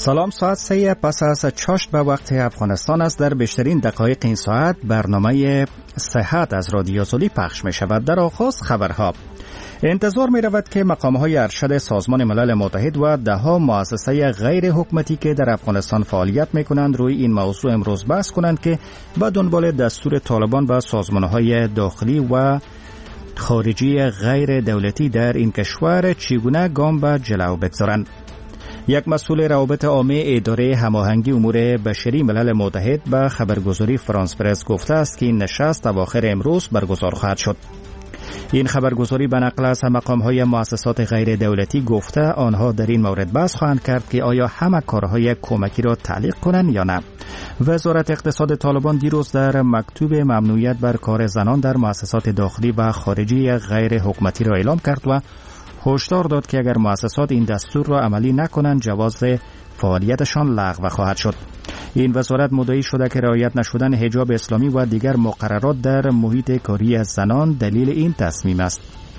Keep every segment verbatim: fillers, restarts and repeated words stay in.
سلام، ساعت سه پس از چاشت به وقت افغانستان است. در بیشترین دقایق این ساعت برنامه صحت از رادیو زولی پخش می شود. در آغاز خبرها. انتظار می رود که مقامهای ارشد سازمان ملل متحد و ده ها مؤسسه غیر حکومتی که در افغانستان فعالیت می کنند روی این موضوع امروز بحث کنند که به دنبال دستور طالبان و سازمانهای داخلی و خارجی غیر دولتی در این کشور چگونه گام به جلو بگذارند. یک مسئول روابط عامه اداره هماهنگی امور بشری ملل متحد به خبرگزاری فرانس پرس گفته است که این نشست اواخر امروز برگزار خواهد شد. این خبرگزاری به نقل از مقام‌های مؤسسات غیر دولتی گفته آنها در این مورد بحث خواهند کرد که آیا همه کارهای کمکی را تعلیق کنند یا نه. وزارت اقتصاد طالبان دیروز در مکتوب ممنوعیت بر کار زنان در مؤسسات داخلی و خارجی غیر حکومتی را اعلام کرد و هشدار داد که اگر مؤسسات این دستور را عملی نکنند جواز فعالیتشان لغو خواهد شد. این وزارت مدعی شده که رعایت نشدن حجاب اسلامی و دیگر مقررات در محیط کاری زنان دلیل این تصمیم است.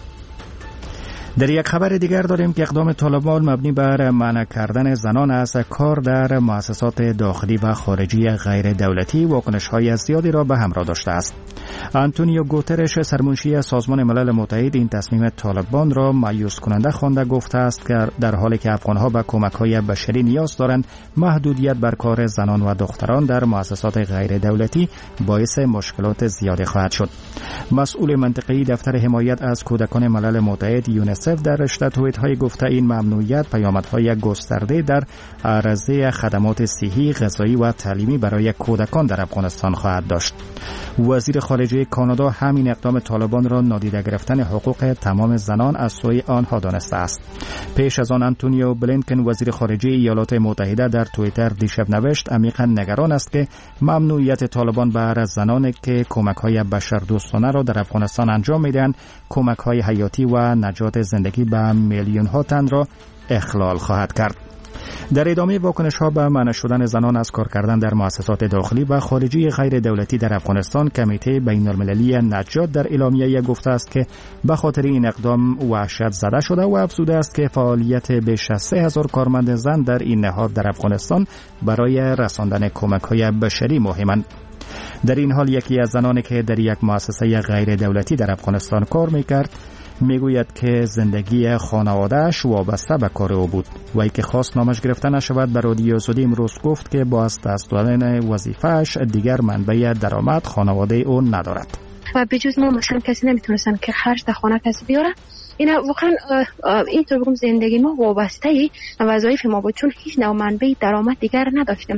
در یک خبر دیگر داریم که اقدام طالبان مبنی بر منع کردن زنان از کار در مؤسسات داخلی و خارجی غیر دولتی واکنش‌های زیادی را به همراه داشته است. آنتونیو گوترش سرمنشی سازمان ملل متحد این تصمیم طالبان را مایوس کننده خوانده گفته است که در حالی که افغان‌ها به کمک‌های بشری نیاز دارند، محدودیت بر کار زنان و دختران در مؤسسات غیر دولتی باعث مشکلات زیادی خواهد شد. مسئول منطقه‌ای دفتر حمایت از کودکان ملل متحد یونسف در رشته توییت‌های گفته این ممنوعیت پیامدهای گسترده در عرضه خدمات صحی، غذایی و تعلیمی برای کودکان در افغانستان خواهد داشت. وزیر خارجه کانادا همین اقدام طالبان را نادیده گرفتن حقوق تمام زنان از سوی آنها دانسته است. پیش از آن آنتونیو بلینکن وزیر خارجه ایالات متحده در توییتر دیشب نوشت عمیقا نگران است که ممنوعیت طالبان بر زنانی که کمک‌های بشردوستانه را در افغانستان انجام می‌دهند، کمک‌های حیاتی و نجات زندگی به میلیون‌ها تن را اخلال خواهد کرد. در ادامه واکنش‌ها به منع شدن زنان از کار کردن در مؤسسات داخلی و خارجی غیر دولتی در افغانستان، کمیته بین‌المللی نجات در اعلامیه گفته است که به خاطر این اقدام وحشت زده شده و افزوده است که فعالیت بیش از سه هزار کارمند زن در این نهاد در افغانستان برای رساندن کمک‌های بشری مهمند. در این حال یکی از زنانی که در یک مؤسسه غیر دولتی در افغانستان کار می‌کرد میگوید که زندگی خانواده‌اش وابسته به کار او بود. وی که خواست نامش گرفته نشود به رادیو زودی امروز گفت که با از دست دادن وظیفه‌اش دیگر منبع درآمد خانواده او ندارد. و بجز ما مثلا کسی نمیتونستن که خرج در خانه کسی بیاره. این واقعا این طور بگم زندگی ما وابسته وظایف ما بود، چون هیچ نوع منبع درآمد دیگر نداشتیم.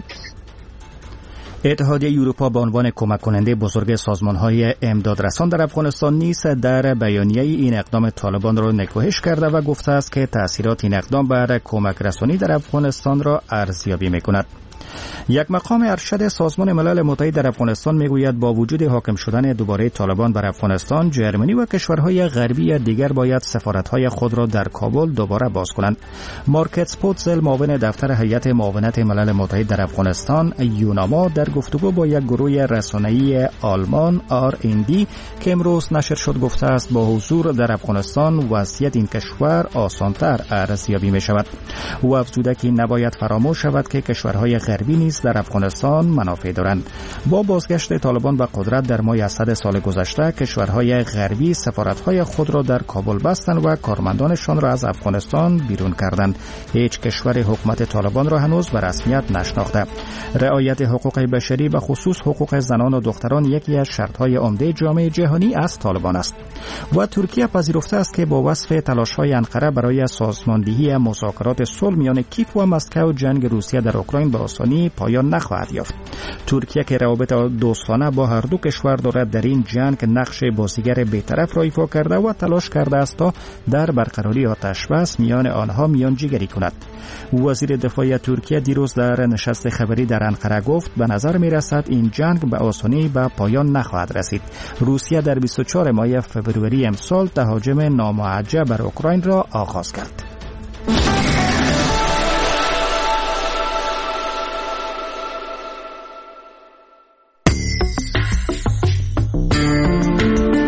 اتحادیه اروپا به عنوان کمک کننده بزرگ سازمان‌های امدادرسان در افغانستان نیز در بیانیه این اقدام طالبان را نکوهش کرده و گفته است که تأثیرات این اقدام بر کمک رسانی در افغانستان را ارزیابی می‌کند. یک مقام ارشد سازمان ملل متحد در افغانستان میگوید با وجود حاکم شدن دوباره طالبان بر افغانستان، ژرمنی و کشورهای غربی دیگر باید سفارت‌های خود را در کابل دوباره باز کنند. مارکت سپوتزل، معاون دفتر هیئت معاونت ملل متحد در افغانستان یوناما، در گفتگو با یک گروه رسانه‌ای آلمان آر این دی که امروز نشر شد گفته است با حضور در افغانستان وضعیت این کشور آسان‌تر ارزیابی می‌شود. او افزوده که نباید فراموش شود که کشورهای غربی نیز در افغانستان منافع دارند. با بازگشت طالبان به قدرت در ماه اسد سال گذشته، کشورهای غربی سفارت‌های خود را در کابل بستند و کارمندانشان را از افغانستان بیرون کردند. هیچ کشور حکومت طالبان را هنوز به رسمیت نشناخته. رعایت حقوق بشری و خصوص حقوق زنان و دختران یکی از شرط‌های عمده جامعه جهانی از طالبان است. و ترکیه پذیرفته است که با وصف تلاش‌های انقره برای سازماندهی مذاکرات صلح میان کیف و مسکو، جنگ روسیه در اوکراین به آسانی پایان نخواهد یافت. ترکیه که روابط دوستانه با هر دو کشور دارد در این جنگ نقش بازیگر بی‌طرف را ایفا کرده و تلاش کرده است تا در برقراری آتش بس میان آنها میانجیگری کند. وزیر دفاع ترکیه دیروز در نشست خبری در انقره گفت به نظر می رسد این جنگ به آسانی به پایان نخواهد رسید. روسیه در بیست و چهارم ماه فوریه امسال تهاجم ناموجه بر اوکراین را آغاز کرد.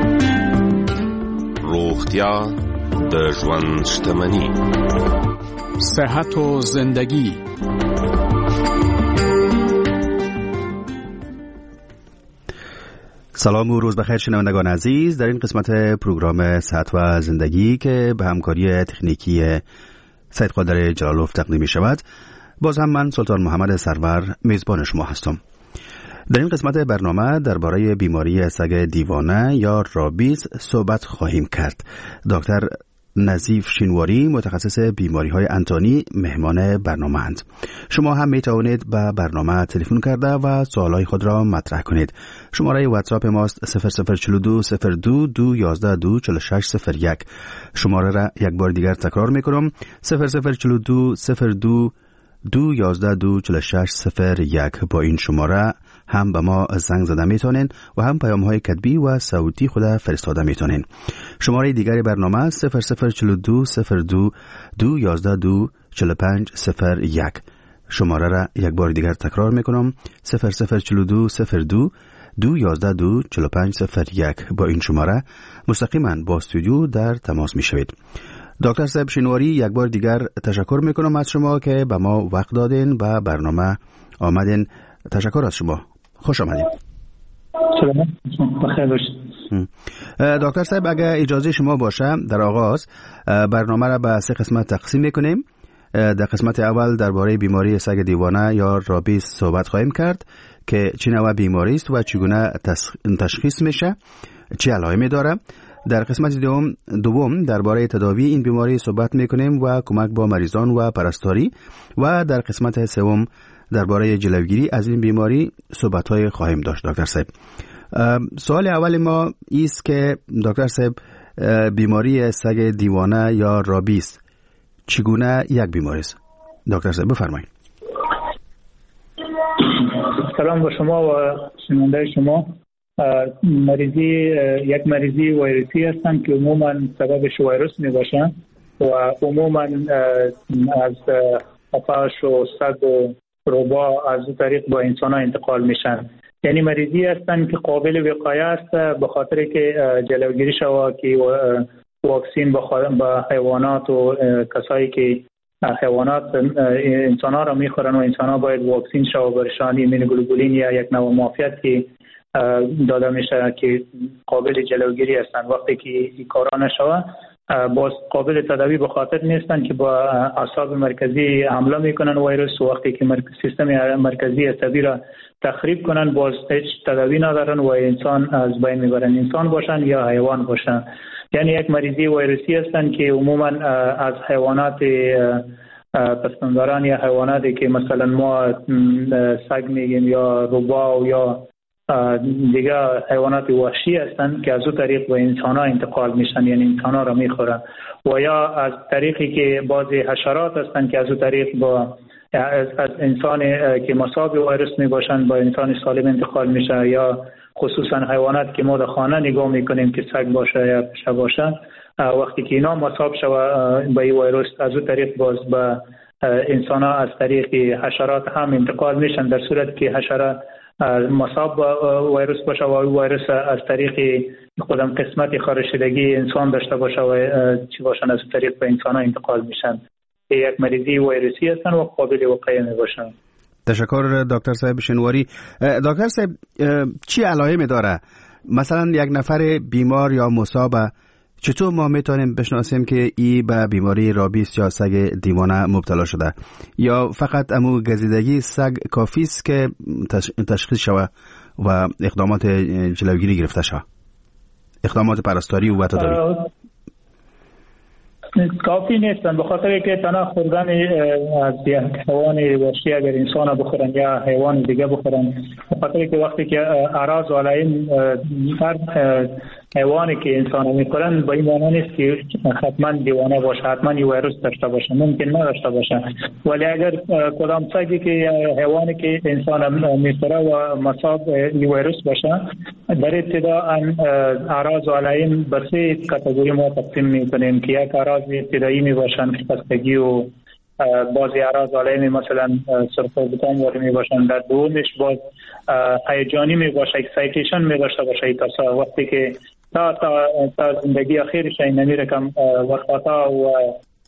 روغتیا د ژوند شتمني. صحت و زندگی. سلام و روز بخیر شنوندگان عزیز. در این قسمت پروگرام صحت و زندگی که به همکاری تکنیکی سید قادر جلالوف تقدیم می شود، باز هم من سلطان محمد سرور میزبان شما هستم. در این قسمت برنامه درباره بیماری سگ دیوانه یا رابیز صحبت خواهیم کرد. دکتر نظیف شینواری متخصص بیماری های انتانی مهمان برنامه اند. شما هم می توانید به برنامه تلفن کرده و سوالای خود را مطرح کنید. شماره واتساپ ماست صفر صفر چهل و دو صفر دو دو یازده دو چهل و شش صفر یک. شماره را یک بار دیگر تکرار می کنم: صفر صفر چهل و دو صفر دو دو یازده دو چهل و شش صفر یک. با این شماره هم به ما زنگ زده میتونین و هم پیام های کتبی و صوتی خود فرستاده میتونین. شماره دیگری برنامه صفر صفر چهل و دو صفر دو دو یازده دو چهل و پنج صفر یک. شماره را یک بار دیگر تکرار میکنم: صفر صفر چهل و دو صفر دو دو یازده دو چهل و پنج صفر یک. با این شماره مستقیما با استودیو در تماس میشوید. دکتر صاحب شینواری، یک بار دیگر تشکر میکنم از شما که به ما وقت دادین و برنامه آمدین. تشکر از شما. خوش آمدید. سلام، بخیر باشید. دکتر صاحب اگر اجازه شما باشه در آغاز برنامه را به سه قسمت تقسیم میکنیم. در قسمت اول درباره بیماری سگ دیوانه یا رابیز صحبت خواهیم کرد که چه نوع بیماری است و چگونه تشخیص میشه، چه علائمی داره. در قسمت دوم دوم درباره تداوی این بیماری صحبت میکنیم و کمک با مریضان و پرستاری، و در قسمت سوم درباره جلوگیری از این بیماری صحبت‌های خواهیم داشت. دکتر صاحب، سوال اول ما است که دکتر صاحب بیماری سگ دیوانه یا رابیز چگونه یک بیماری است؟ دکتر صاحب بفرمایید. سلام به شما و شنونده شما. مریضی یک مریضی ویروسی هستند که عموما سببش ویروس می باشن و عموما از آفاش و سگ و روبا از طریق با انسان ها انتقال میشن. یعنی مریضی هستند که قابل وقایه است به خاطر که جلوگیری شود که واکسین به حیوانات و کسایی که حیوانات انسان ها را میخورن و انسان ها باید واکسین شود برشان ایمونوگلوبولین یا یک نوع معافیت که داده میشه که قابل جلوگیری هستند. وقتی که این کارا نشود باز قابل تداوی به خاطر نیستن که با اعصاب مرکزی حمله میکنن ویروس، و وقتی که سیستم مرکزی عصبی را تخریب کنن باز هیچ تداوی ندارن و انسان از بین میبرن، انسان باشن یا حیوان باشن. یعنی یک مریضی ویروسی هستن که عموما از حیوانات پستانداران یا حیواناتی که مثلا ما سگ میگیم یا روبا یا دیگه حیوانات وحشی هستند که از اون طریق به انسان ها انتقال میشن، یعنی انسان ها را میخورن، و یا از طریقی که بعضی حشرات هستند که از اون طریق با از, از انسان که مصاب ویروس میباشن با انسان سالم انتقال میشه، یا خصوصا حیوانات که ما در خانه نگاه میکنیم که سگ باشه یا پشه باشه، وقتی که اینا مصاب شوه با این ویروس از اون طریق باز به انسان ها از طریق حشرات هم انتقال میشن، در صورت که حشرات مصاب ویروس باشه و ویروس از طریق خودم قسمت خارشیدگی انسان داشته باشه و چی باشن از طریق به انسان ها انتقال میشن. یک مریضی ویروسی هستن و قابل وقایه می باشن. تشکر دکتر صاحب شینواری. دکتر صاحب چی علائمی داره؟ مثلا یک نفر بیمار یا مصاب چطور ما میتونیم بشناسیم که ای به بیماری رابیز یا سگ دیوانه مبتلا شده؟ یا فقط امو گزیدگی سگ کافی است که تشخیص شود و اقدامات جلوگیری گرفته شود، اقدامات پرستاری و تداوی؟ کافی نیستن، به خاطر که تنها خوردن از یک حیوان وحشی اگر انسان بخورن یا حیوان دیگه بخورن، به خاطر که وقتی که اعراض و علائم هر حیوانی که انسان میخورن با این معنی نیست که حتما دیوانه باشه، حتما ویروس داشته باشه، ممکن نداشته باشه. ولی اگر کدام سگی که حیوانی که انسان میخوره و مصاب ویروس باشه، در ابتدا اعراض و علائم به سه کاتگوری ما تقسیم میکنیم که یک اعراض ابتدایی می باشن که خستگی و بعضی اعراض علائم مثلا سرخوردگان وارد می باشن، در دومش باز هیجانی می باشه، اکسایتیشن می داشته باشه، تا وقتی که تا تا, تا زندگی اخیرش این نمی رکم وقتا و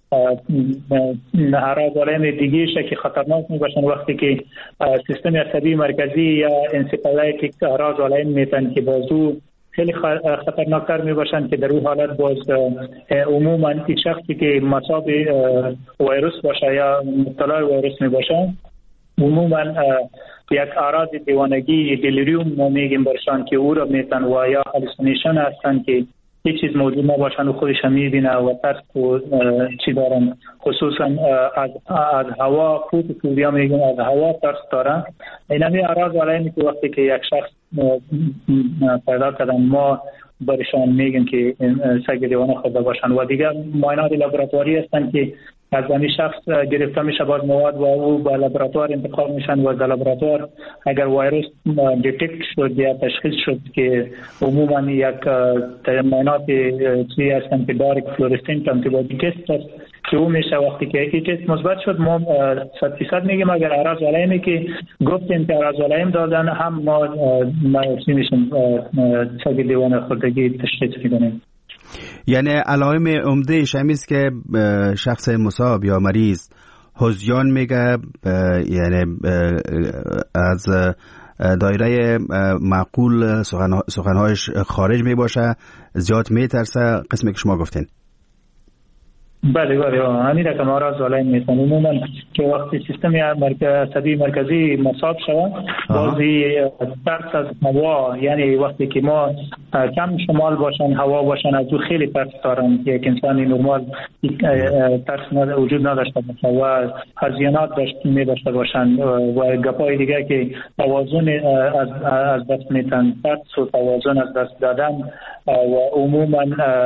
اعراض علائم دیگه که خطرناک می باشن وقتی که سیستم عصبی مرکزی یا انسفالایتیک اعراض علائم میتن که بازو خیلی خطرناکتر می باشن که در اون حالت باز عموما این شخصی که مصاب ویروس باشه یا مبتلا ویروس می باشه عموما یک اعراض دیوانگی دلیریوم ما میگیم برشان که او را میتن و یا هالوسینیشن هستن که هیچ چیز موجود نباشن و خودش میبینه و ترس و چی دارن خصوصا از از هوا فوتوفوبیا میگیم از هوا ترس دارن. این همی اعراض علائمی که وقتی که یک شخص پیدا کردن ما برشان میگیم که سگ دیوانه خورده باشن و دیگر معاینات لابراتواری هستن که از این شخص گرفته میشه باز مواد و او به لابراتوار انتقال میشن و در لابراتوار اگر ویروس دیتکت شد یا تشخیص شد که عموما یک معاینات چیزی هستن که دارک فلورسنت آنتیبادی تست است که او میشه وقتی که این تست مثبت شد ما صد فیصد میگیم اگر اعراض علائمی که گفتیم که اعراض علائم دادن هم ما چی میشیم سگ دیوانه خوردگی تشخیص میدیم. یعنی علائم عمده شمیست که شخص مصاب یا مریض هذیان میگه، یعنی از دایره معقول سخنهایش خارج میباشه، زیاد میترسه، قسمی که شما گفتین. بله بله همین رقم اعراض علائم میتن عموما که وقتی سیستم عصبی مرکزی مصاب شود بازی ترس از هوا، یعنی وقتی که ما کم شمال باشن هوا باشن از او خیلی ترس دارن که یک انسانی نرمال ترس وجود نداشته باشه و هزیانات داشت می داشته باشن و گپای دیگه که توازن از از دست میتن، ترس و توازن از دست دادن و عموما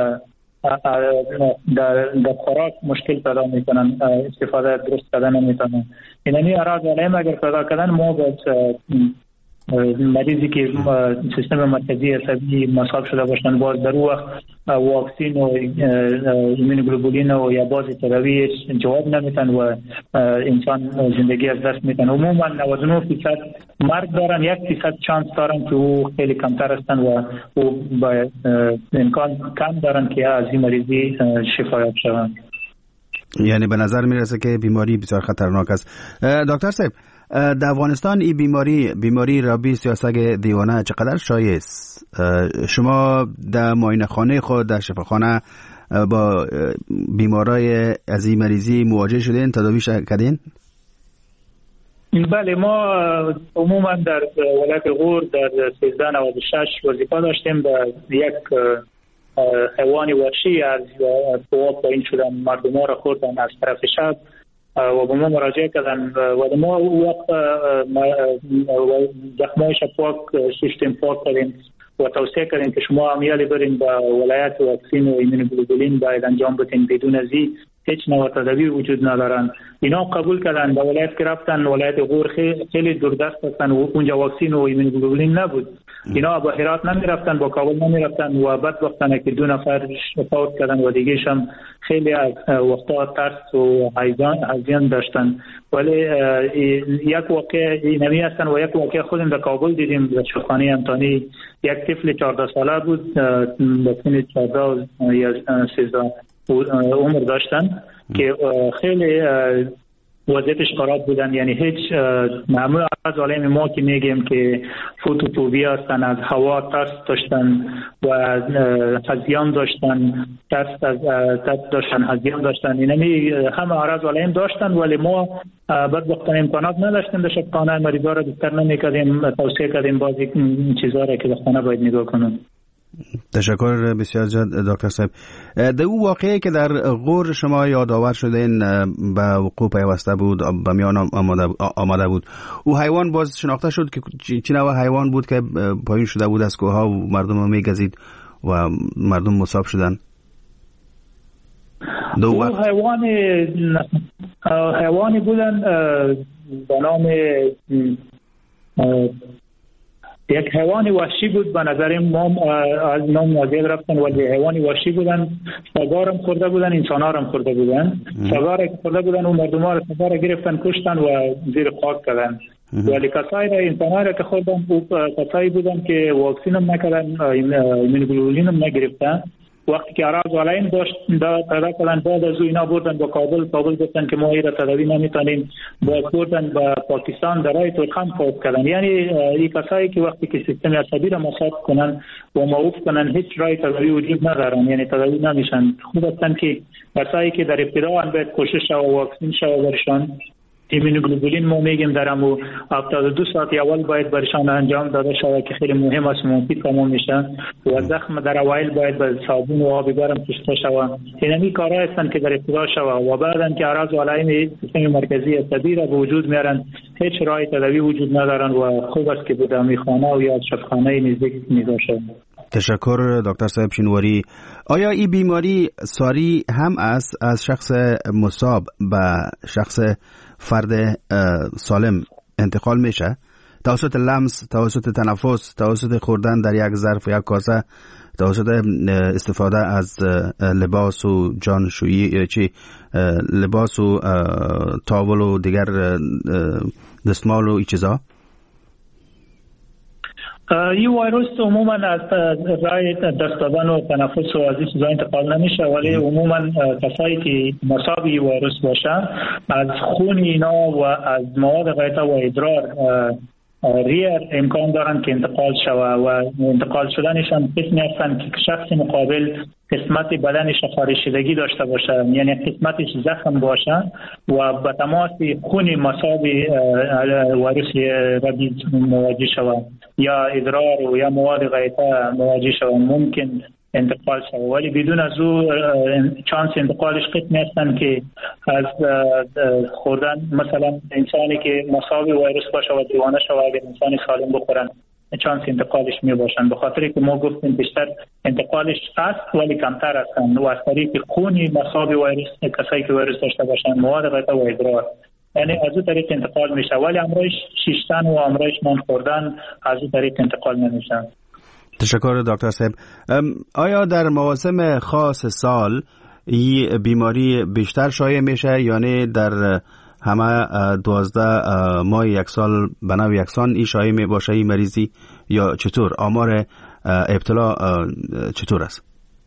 در در خوراک مشکل پیدا میکنن، استفاده درست کردن نمیتونن. اینمی اعراض علائم اگر پیدا کردن ما باید مریضی که سیستم مرکزی عصبی مصاب شده باشن باز در وقت واکسین و ایمونوگلوبولین و یا باز تداوی جواب نمیتن و انسان زندگی از دست میتن. عموما نود و نه درصد مرگ دارن، یک درصد چانس دارن که او خیلی کمتر هستن و او با امکان کم دارن که از این مریضی شفایاب شوند. یعنی به نظر میرسه که بیماری بسیار خطرناک است. دکتر صاحب، در افغانستان این بیماری بیماری رابیس یا سگ دیوانه چقدر شایع است؟ شما در معاینه خانه خود در شفاخانه با بیمارای از این مریضی مواجه شدین، تداویش کردین؟ بله، ما عموما در ولایت غور در سیزده نود و شش وظیفه داشتیم. در یک حیوان وحشی از فوق پایین شدن مردم ها را خوردن از طرف شب و به ما مراجعه کردن و ما وقت زخمایش پاک سیستم پاک کردیم و توصیه کردیم که شما عملیاتی برین به ولایت واکسین و ایمونوگلوبولین باید انجام بدین، بدون از این هیچ نوع تداوی وجود ندارن. اینا قبول کردن، به ولایت که رفتن ولایت غور خیلی دوردست هستن و اونجا واکسین و ایمونوگلوبولین نبود. اینا با هرات نمی رفتن، با کابل نمی رفتن و بعد وقتانه که دو نفر فوت کردن و دیگه‌ش هم خیلی از وقتا ترس و هیجان داشتن. ولی یک واقع اینمی هستن و یک واقع خودم در کابل دیدیم در شفاخانه امتانی. یک طفل چهارده ساله بود، به سن چهارده یا سیزده عمر داشتن که خیلی وضعیتش خراب بودن، یعنی هیچ معمول از علائم ما که میگیم که فوتوفوبیا هستن، از هوا ترس داشتن و هذیان داشتن، ترس از ترس داشتن، هذیان داشتن. اینمی همه اعراض علائم داشتن ولی ما بدبختانه امکانات نداشتیم در شفاخانه مریضا را بیشتر نمی‌کردیم، توصیه کردیم بعضی چیزا را که در خانه باید نگاه کنن. تشکر بسیار زیاد دکتر صاحب. در اون واقعی که در غور شما یادآور شدین به وقوع پیوسته بود، به میان آمده بود، او حیوان باز شناخته شد که چه نوع حیوان بود که پایین شده بود از کوه‌ها و مردم رو میگزید و مردم مصاب شدن؟ او حیوان حیوانی بودن به نام یک حیوان وحشی بود. به نظر ما از نام نازیل رفتن ولی حیوان وحشی بودن. سگار هم خورده بودن، انسان ها هم خورده بودن. سگار خورده بودن و مردم ها را سگار گرفتن کشتن و زیر خاک کردن. ولی کسایی را انسان ها را که خوردن او کسایی بودن که واکسین هم نکردن، ایمونوگلوبولین هم نگرفتن وقتی که عراض علایم داشت پیدا کردن، بعد از اینا بردن با کابل کابل گفتن که ما این را تداوی نمیتونیم، باز بردن با پاکستان در رای ترخم فوت کردن. یعنی این کسایی که وقتی که سیستم عصبی را مصاب کنن و موقوف کنن هیچ رای تداوی وجود ندارن، یعنی تداوی نمیشن. خوب است که کسایی که در ابتدا هم باید کوشش و واکسین شو برشان، ایمونوگلوبولین ما میگیم در همو هفتاد و دو ساعت اول باید برشان انجام داده شود که خیلی مهم است، مفید تمام میشه. و زخم در اوایل باید به صابون و آب گرم پوشیده شود. اینمی کارا هستند که در ابتدا شود و بعدن که اعراض و علائم سیستم مرکزی عصبی را به وجود میارن، هیچ راه تداوی وجود ندارن و خوب است که به داروخانه و یا شفاخانه نزدیک میباشد. تشکر دکتر صاحب شینواری. آیا این بیماری ساری هم است از شخص مصاب به شخص فرد سالم انتقال میشه؟ توسط لمس، توسط تنفس، توسط خوردن در یک ظرف یا کاسه، توسط استفاده از لباس و جانشویی، چی لباس و تاول و دیگر دستمال و این چیزا؟ این ویروس عموما از رای دست دادن و تنفس و از این چیزا انتقال نمیشه، ولی عموما کسایی که مصاب این ویروس باشه از خون اینا و از مواد غایطه و ادرار ریر امکان دارن که انتقال شوه و انتقال شدنشان قسمی هستن که شخص مقابل قسمت بدنش خارشیدگی داشته باشه، یعنی قسمتش زخم باشه و به تماس خون مصاب ویروس ربیز مواجه شوه یا ادرار و یا مواد غایطه مواجه شوه، ممکن انتقال شوه. ولی بدون از او چانس انتقالش قسمی هستن که از خوردن، مثلا انسانی که مصاب ویروس باشه و دیوانه شوه اگر انسانی سالم بخورن چانس انتقالش می باشن. به خاطر که ما گفتیم بیشتر انتقالش هست ولی کمتر هستن و از طریق خونی مصاب ویروس کسایی که ویروس داشته باشن، مواد غایطه و ادرار، یعنی از اون طریق انتقال میشه، ولی امرایش شیشتن و امرایش نان خوردن از اون طریق انتقال نمیشن. تشکر دکتر صاحب. آیا در مواسم خاص سال این بیماری بیشتر شایع میشه، یعنی در همه دوازده ماه یک سال به نوع یکسان این شایع می باشه این مریضی، یا چطور؟ آمار ابتلا چطور است؟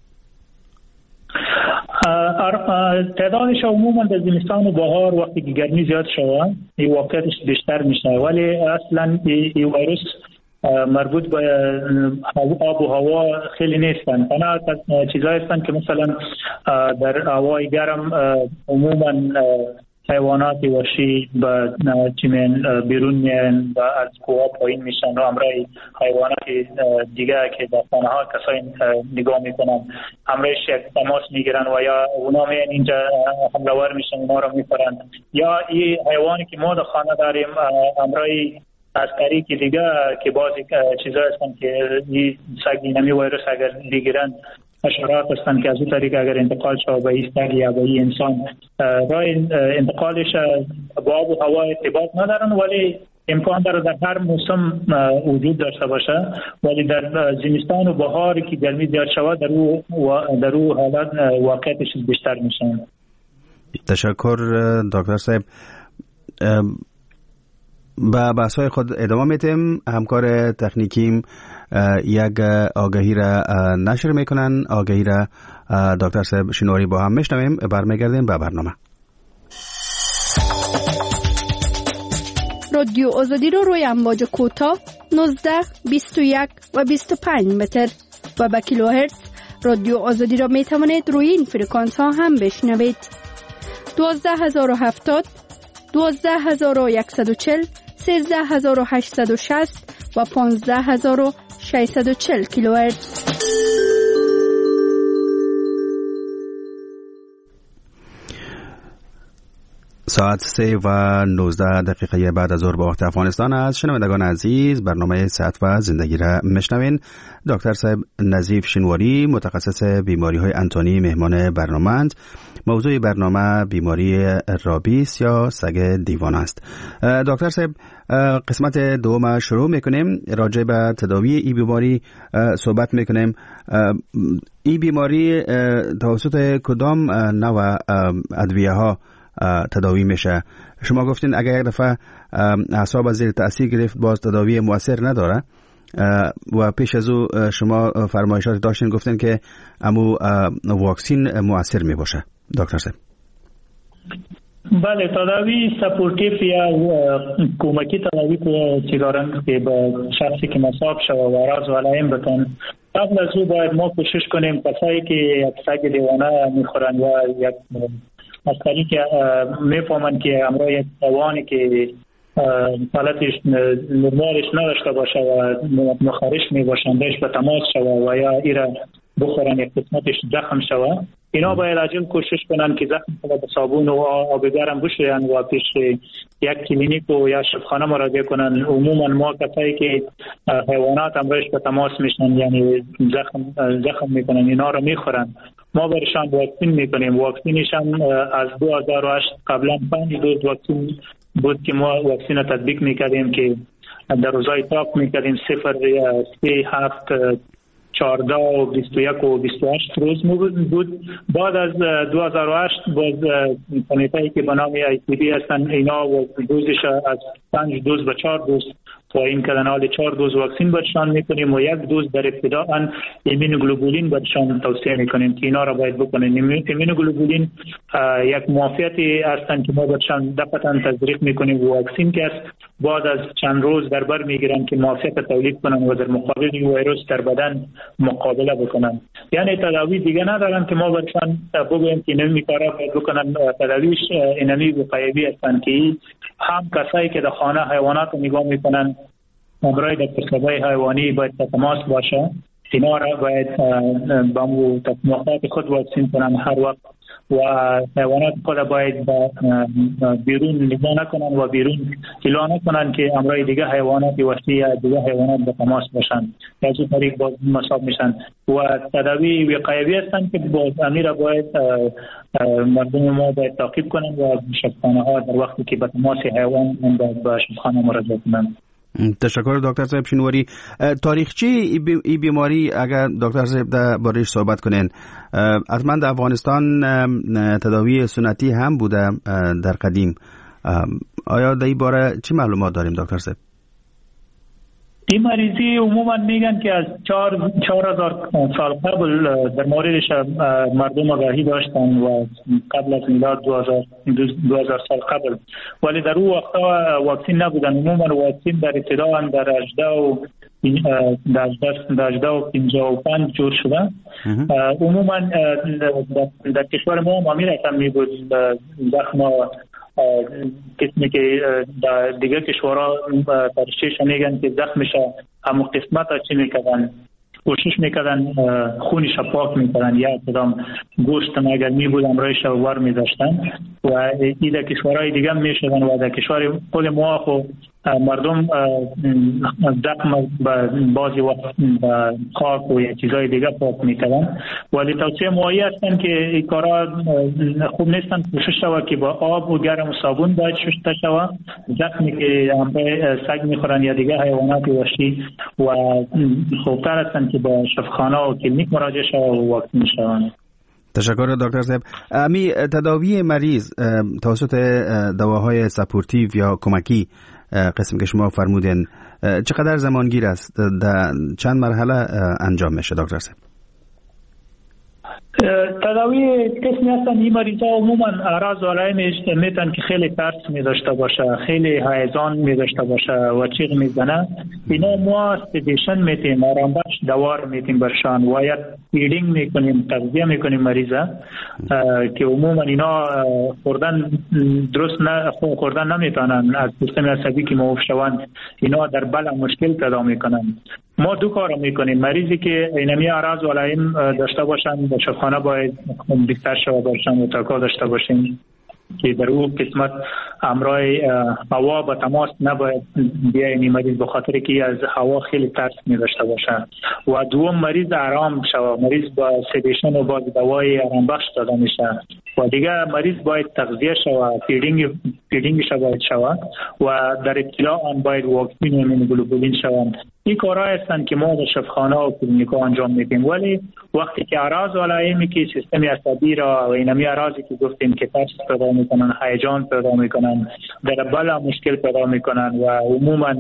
تعدادش عموما در زمستان و بهار وقتی که گرمی زیاد شود این واقعیتش بیشتر میشه، ولی اصلا این ویروس مربوط به آب و هوا خیلی نیستن. تنها چیزایی هستن که مثلا در هوای گرم عموما حیوانات وحشی به چیمن بیرون میان و از کوه پایین میشن و امرای حیوانات دیگه که در خانه ها کسایی نگاه میکنن امرایش یک تماس میگیرن و یا اونا میان اینجا حملور میشن اونا رو میخورن، یا این حیوانی که ما در خانه داریم امرای از طریق دیگه که بعضی چیزا هستن که این سگ نمی ویروس اگر بگیرن حشرات هستن که از این طریق اگر انتقال شود به این سگ یا به این انسان راه انتقالش با آب و هوا ارتباط ندارن، ولی امکان داره در هر موسم وجود داشته باشه، ولی در زمستان و بهار که گرمی زیاد شود در او در او حالت واقعیتش بیشتر میشن. تشکر دکتر صاحب. با بحث‌های خود ادامه میتیم. همکار تکنیکیم یک آگهی را نشر میکنن. آگهی را دکتر صاحب شینواری با هم میشنویم. برمیگردیم به برنامه. رادیو آزادی رو روی امواج کوتاه نوزده، بیست و یک و بیست و پنج متر و به کیلوهرتز رادیو آزادی را میتوانید روی این فرکانس ها هم بشنوید. دوازده هزار و هفتاد، دوازده هزار و صد و چهل، سیزده هزار و هشتصد و شصت و پانزده هزار و ششصد و چهل کیلوهرتز. ساعت سه و نوزده دقیقه بعد از ظهر به وقت افغانستان است. شنوندگان عزیز، برنامه صحت و زندگی را میشنوین. دکتر صاحب نظیف شینواری متخصص بیماری های انتانی مهمان برنامه اند. موضوع برنامه بیماری رابیس یا سگ دیوانه است. دکتر صاحب، قسمت دوم شروع میکنیم. راجع به تداوی این بیماری صحبت میکنیم. این بیماری توسط کدام نوع ادویه ها تداوی میشه؟ شما گفتین اگر یک دفعه اعصاب از زیر تأثیر گرفت باز تداوی مؤثر نداره، و پیش از او شما فرمایشات داشتین، گفتن که امو واکسین مؤثر می باشه دکتر صاحب. بله، تداوی سپورتیف یا کمکی تداوی که دارن که به شخصی که مصاب شده و اعراض و علائم بتن، قبل از او باید ما کوشش کنیم کسایی که یک سگ دیوانه میخورن یا یک مسئله که میفهمن که امروز یک دوانی که حالتش نرمالش نداشته باشه و مخارش می باشن بهش به تماس شوه و یا ایره بخورن یک قسمتش زخم شوه، اینا باید عجل کوشش کنن که زخم شده به صابون و آب گرم بشوین و پیش یک کلینیک و یا شفاخانه مراجعه کنن. عموما ما کسایی که حیوانات امروز به تماس میشن یعنی زخم زخم میکنن اینا رو میخورن، ما برشان واکسین میکنیم. واکسینشان از دو هزار و هشت قبلا پنج دوز واکسین بود که ما واکسین تطبیق میکردیم که در روزهای تاپ میکردیم صفر سه هفت چهارده و بیست و یک و بیست و هشت روز بود. بعد از دو هزار و هشت باز کمیته که به نام آی سی بی هستن اینا دوزش از پنج دوز به چهار دوز پایین کردن، حال چهار دوز واکسین برشان میکنیم و یک دوز در ابتدا ان ایمونوگلوبولین برشان توصیه میکنیم که اینا را باید بکنن. ایمونوگلوبولین یک معافیتی هستن که ما برشان دفعتاً تزریق میکنیم و واکسین که است بعد از چند روز در بر میگیرن که معافیت تولید کنن و در مقابل ویروس در بدن مقابله بکنن. یعنی تداوی دیگه ندارن که ما برشان بگویم که نمی کارا باید بکنن. تداویش اینمی وقایوی هستن که هم کسایی که در خانه حیوانات نگاه میکنن امروز در کسبای حیوانی باید تماس باشه، اینا را باید با مو تطمیقات خود واکسین کنن هر وقت و حیوانات خود باید بیرون نگاه نکنن و بیرون الا نکنن که امروز دیگه حیوانات وحشی یا دیگه حیوانات به تماس باشن، از این طریق باز مصاب میشن. و تداوی وقایوی هستن که باز امیر باید مردم ما باید تعقیب کنن و شفاخانه ها در وقتی که به تماس حیوان باید به شفاخانه مراجعه کنن. تشکر دکتر صاحب شینواری. تاریخچه ای بیماری اگر دکتر صاحب در بارش صحبت کنین، حتما در افغانستان تداوی سنتی هم بوده در قدیم، آیا در این باره چی معلومات داریم دکتر صاحب؟ این مریضی عموما میگن که از چهار چهار هزار سال قبل در موردش مردم آگاهی داشتن و قبل از میلاد دو هزار دو هزار سال قبل، ولی در اون وقتا واکسین نبودن. عموما واکسین در ابتدا در هجده و در هجده و پنجاه و پنج جور شده. عموما در کشور ما هم امیر هم می بود زخم قسمی که دیگه کشورها ترشیش میگن که زخمش همون قسمت ها چی میکردن کوشش میکردن خونش پاک میکردن یا کدام گوشت اگر می بود امرایش ور میداشتن و این در کشورهای دیگه میشدن و در کشور خود ما خو مردم زخم بعضی وقت خاک و یا چیزای دیگه پاک میکردن، ولی توصیه مایی هستن که این کارا خوب نیستن. کوشش شود که با آب و گرم و صابون باید شسته شود زخمی که سگ میخورن یا دیگه حیوانات وحشی و خوبتر هستن که با شفاخانه و کلینیک مراجعه شود و واکسین شوند. تشکر دکتر صاحب. امی تداوی مریض توسط دواهای سپورتیو یا کمکی قسم که شما فرمودین چقدر زمانگیر است؟ در چند مرحله انجام میشه دکتر صاحب؟ تداوی قسمی هستن این مریضا عموما اعراض و علائمش میتن که خیلی ترس می داشته باشه، خیلی هیجان می داشته باشه و چیغ میزنه. اینا ما سیدیشن میتیم، آرام بخش دوار میتیم برشان و یا فیدینگ میکنیم، تغذیه میکنیم مریضا که عموما اینا خوردن درست نه خوردن نمیتونن، از سیستم عصبی که موف شوند اینا در بلع مشکل پیدا میکنن. ما دو کار میکنیم، مریضی که اینمی اعراض و علائم داشته باشن به شفاخانه باید بیشتر شو باشن و تاکا داشته باشیم که در اون قسمت امرای هوا با تماس نباید بیاین مریض، به خاطر که از هوا خیلی ترس می داشته باشه. و دوم مریض آرام شوه، مریض با سیدیشن و با دوای آرام بخش داده میشه و دیگه مریض باید تغذیه شوه، فیدینگ فیدینگ باید شوه و در اطلاع آن باید واکسین و ایمونوگلوبولین شوند. این کارها هستند که ما در شفاخانه و کلینیک‌ها انجام میدیم، ولی وقتی که اعراض و علائمی که سیستم عصبی را و اینمی اعراضی که گفتیم که ترس پیدا میکنن، هیجان پیدا میکنن، در بلع مشکل پیدا میکنن و عموما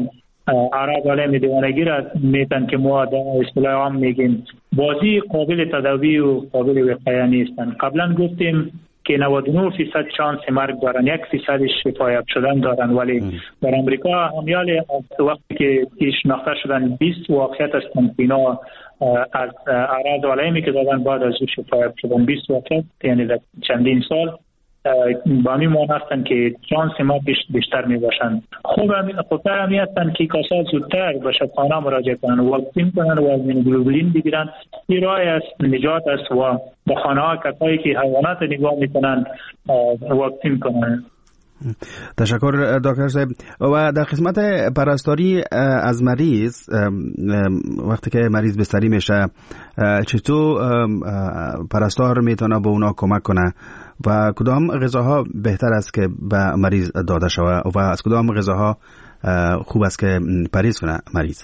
اعراض علائم دیوانگی را میتن که ما در اصطلاح عام میگیم بازی قابل تداوی و قابل وقایع نیستن. قبلا گفتیم که نود و نه درصد شانس مرگ دارن، یک درصدش شفایاب شدن دارن، ولی در امریکا همیال وقتی که شناخته شدن بیست واقعیت هستند اینا از اعراض و علائمی که دادن بعد از شفایاب شدن بیست واقعیت، یعنی در چندین سال با همین معنی هستند که شانس ما بیشتر می باشند. خوب خوبتر همی هستند که کسا زودتر به شفاخانه مراجعه کنند، واکسین کنند و ایمونوگلوبولین بگیرند. این راه است، نجات است و به خانه ها کسایی که حیوانات نگاه می کنند واکسین کنند. تشکر دکتر صاحب. و در قسمت پرستاری از مریض، وقتی که مریض بستری میشه چطور پرستار میتونه به اونا کمک کنه و کدام غذاها بهتر است که به مریض داده شود و از کدام غذاها خوب است که پرهیز کنه مریض؟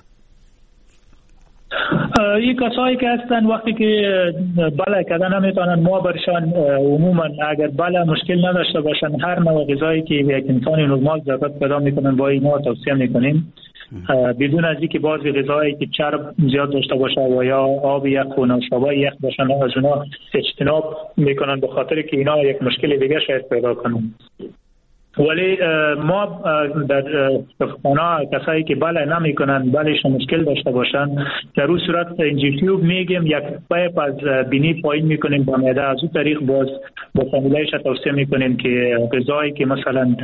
این کسایی که هستن وقتی که بله کردن نمیتونن ما برشان عموما اگر بله مشکل نداشته باشن هر نوع غذایی که یک انسان نرمال ضرورت پیدا میکنن با اینا توصیه میکنیم، بدون از اینکه بعضی غذایی که چرب زیاد داشته باشه و یا آب یخ و نوشابه یخ باشن از اونا اجتناب میکنن به خاطر که اینا یک مشکل دیگه شاید پیدا کنن. ولی ما در خانه کسایی که بله نمی کنن بلهشون مشکل داشته باشن در اون صورت انجیوتیوب میگیم، یک پایپ از بینی پایین میکنیم با معده، از اون طریق باز با فامیلایش توصیه میکنیم که غذایی که مثلا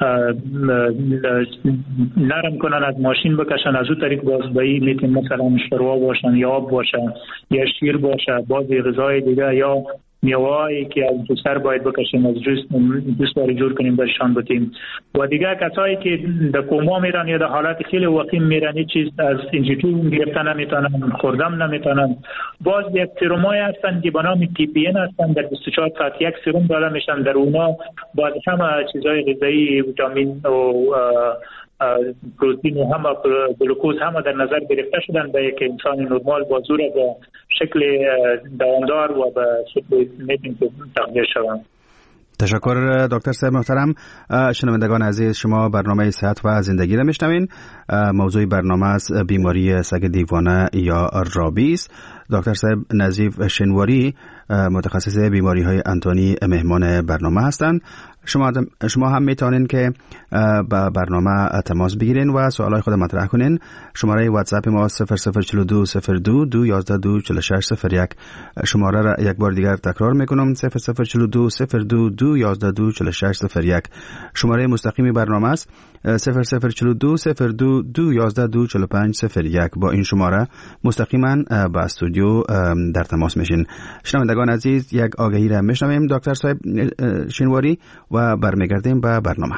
نرم کنن از ماشین بکشن، از اون طریق باز به این میتونیم مثلا شوروا باشن یا آب باشن یا شیر باشه، بعضی غذای دیگه یا میوه‌ای که از جوسر باید بکشیم از جوس جوس باری جور کنیم برشان بتیم. و دیگه کسایی که در کوما میرن یا در حالت خیلی وخیم میرن هیچ چیز از انجیوتیوب گرفتن نمیتونن، خوردم نمیتونن، باز یک سرمای هستن که به نام تی پی ان هستن، در بیست و چهار ساعت یک سرم داده میشن، در اونا باز همه چیزای غذایی ویتامین و پروتئین و همه گلوکوز همه در نظر گرفته شدن به یک انسان نرمال با زور به شکل دوامدار و به شکل میتونیم تغذیه شوند. تشکر دکتر صاحب محترم. شنوندگان عزیز، شما برنامه صحت و زندگی را میشنوین. موضوع برنامه است بیماری سگ دیوانه یا رابیز. دکتر صاحب نظیف شنواری متخصص بیماری های انتونی مهمان برنامه هستند. شما شما هم میتونین که با برنامه تماس بگیرین و سوالای خود مطرح کنین. شماره واتساپ ما صفر صفر چهل و دو صفر دو دو یازده دو چهل و شش صفر یک. شماره را یک بار دیگر تکرار میکنم، صفر صفر چهل و دو صفر دو دو یازده دو چهل و شش صفر یک. شماره مستقیم برنامه است صفر صفر چهل و دو صفر دو دو یازده دو چهل و پنج صفر یک. با این شماره مستقیما با استودیو در تماس میشین. شنوندگان عزیز، یک آگهی را میشنویم دکتر صاحب شنواری و برمیگردیم به برنامه.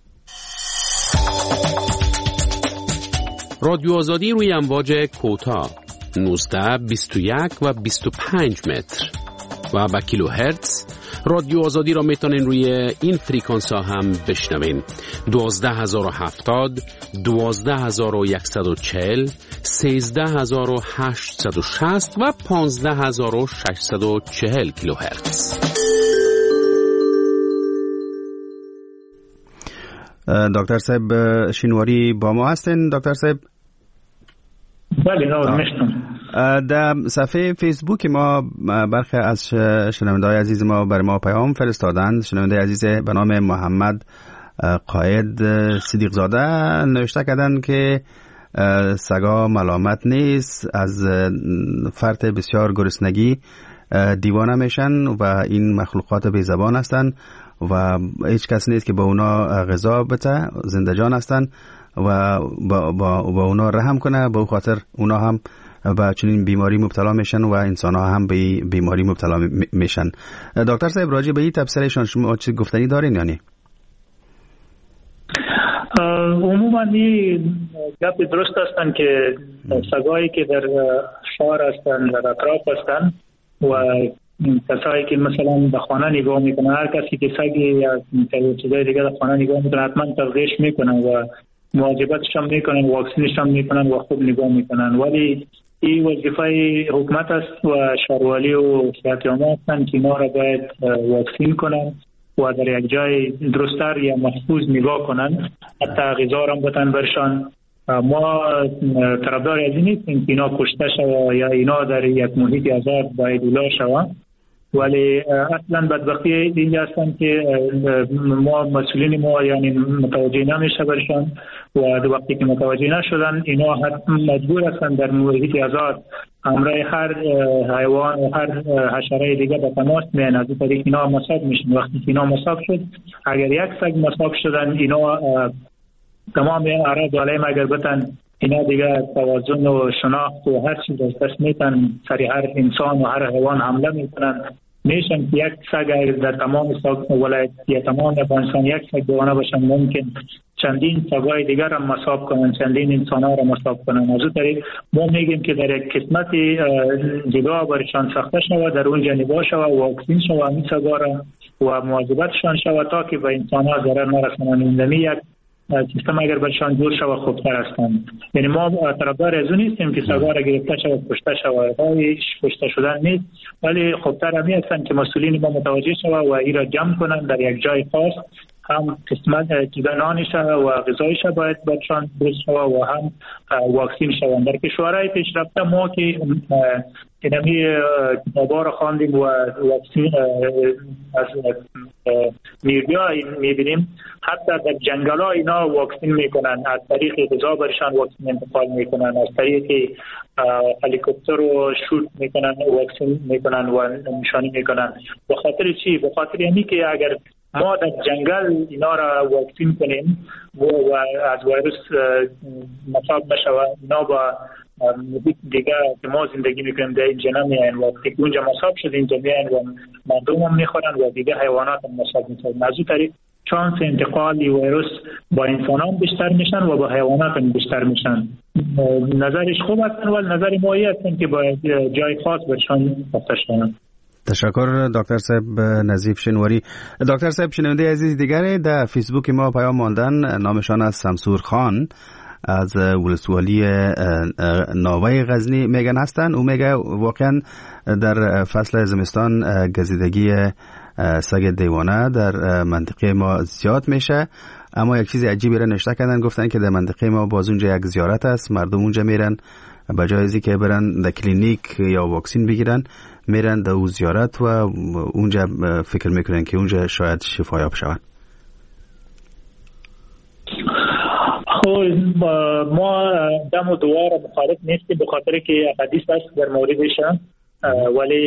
رادیو آزادی روی امواج کوتاه نوزده بیست و یک و بیست و پنج متر و با کیلو هرتز. رادیو آزادی را میتونین روی این فریکانس ها هم بشنوین: دوازده هزار و هفتاد، دوازده هزار و صد و چهل، سیزده هزار و هشتصد و شصت و پانزده هزار و ششصد و چهل کیلو هرتز. دکتر صاحب شینواری با ما هستین؟ دکتر صاحب بله نور میشتم. در صفحه فیسبوک ما برخی از شنونده‌های عزیز ما بر ما پیام فرستادند. شنونده عزیز به نام محمد قائد صدیق زاده نوشته کردن که سگا ملامت نیست، از فرط بسیار گرسنگی دیوانه میشن و این مخلوقات بی زبان هستند و هیچ کس نیست که با اونا غذا بده، زنده جان هستن و با, با, با اونا رحم کنه. به خاطر اونا هم با چنین بیماری مبتلا میشن و انسان ها هم به بیماری مبتلا میشن. دکتر صاحب راجع به این تفسیرشان شما چه گفتنی دارین یعنی؟ عموما این گپ درست هستن که سگایی که در شهر هستن در اطراف هستن و کسایی که مثلا به خانه نگاه میکنن، هر کسی که سگی یا چیزای دیگه در خانه نگاه میکنن حتما تغذیهش میکنن و مواظبتش هم میکنن، واکسینش هم میکنن و خوب نگاه میکنن. ولی این وظیفه حکومت است و شهروالی و صحت عامه هستن که ما را باید واکسین کنن و در یک جای درستر یا محفوظ نگاه کنن، حتی غذا را هم بتن برشان ما طرفدار از این نیستیم که اینا کشته شوه یا اینا در یک محیط آزاد باید اولا شوه، ولی اصلا بدبختی اینجا هستن که ما مسئولین ما یعنی متوجه نمیشه برشان و دو وقتی که متوجه نشدن اینا مجبور هستن در محیط آزاد همراه هر حیوان و هر حشره دیگه به تماس میان، از این طریق اینا مصاب میشن. وقتی که اینا مصاب شد، اگر یک سگ مصاب شدن اینا تمام اعراض علیهم اگر بتن، اینا دیگه توازن و شناخت و هر چیز از دست میتن، سری هر انسان و هر حیوان حمله میکنن. میشن که یک سگ در تمام ولایت یا تمام افغانستان یک سگ دیوانه باشن، ممکن چندین سگای دیگر را مصاب کنن، چندین انسان ها را مصاب کنن. از اون طریق ما میگیم که در یک قسمت جدا برشان ساخته شود، در اون جانبا شود، واکسین شود همین سگا را و مواظبتشان شود تا که به انسان ها ضرر نرسانند. این یک سیستم اگر برشان جور شود خوبتر هستند. یعنی ما طرفدار از اون نیستیم که سگا را گرفته شود کشته شود، هایش کشته شدن نیست، ولی خوبتر همی هستند که مسئولین ما متوجه شود و ای را جمع کنند در یک جای خاص، هم قسمت جدنانش و غذایش باید برشان درست شود و هم واکسین شوند. در کشورهای پیشرفته ما که اینمی کتابا را خواندیم و واکسین از میدیا میبینیم، حتی در جنگل ها اینا واکسین میکنن، از طریق غذا برشان واکسین انتقال میکنن، از طریق هلیکوپتر رو شوت میکنن واکسین میکنن و نشانی میکنن. به خاطر چی؟ به خاطر اینی که اگر ما در جنگل اینا را واکسین کنیم و از ویروس مصاب نشود، اینا با محیط دیگه که ما زندگی میکنیم در اینجا نمیاین، وقتی که اونجا مصاب شد اینجا میاین و مردم هم میخورن و دیگه حیوانات هم مصاب میشن. از این طریق چانس انتقال ویروس با انسان هم بیشتر میشن و با حیوانات هم بیشتر میشن. نظرش خوب هستن ولی نظر مایی هستن که با جای خاص برشان بستشتن. تشکر دکتر صاحب نظیف شنواری. دکتر صاحب شنونده عزیز دیگری در فیسبوک ما پیام ماندن، نامشان از شمسور خان از ولسوالی ناوه غزنی میگن هستن. او میگه واقعا در فصل زمستان گزیدگی سگ دیوانه در منطقه ما زیاد میشه، اما یک چیز عجیبی را نشته کردن، گفتن که در منطقه ما باز اونجا یک زیارت است، مردم اونجا میرن به جای ازی که برن در کلینیک یا واکسین بگیرن میرن در او زیارت و اونجا فکر میکنن که اونجا شاید شفایاب شون. خب ما دم و دعا را مخالف نیستیم به خاطر که حدیث است در موردش، ولی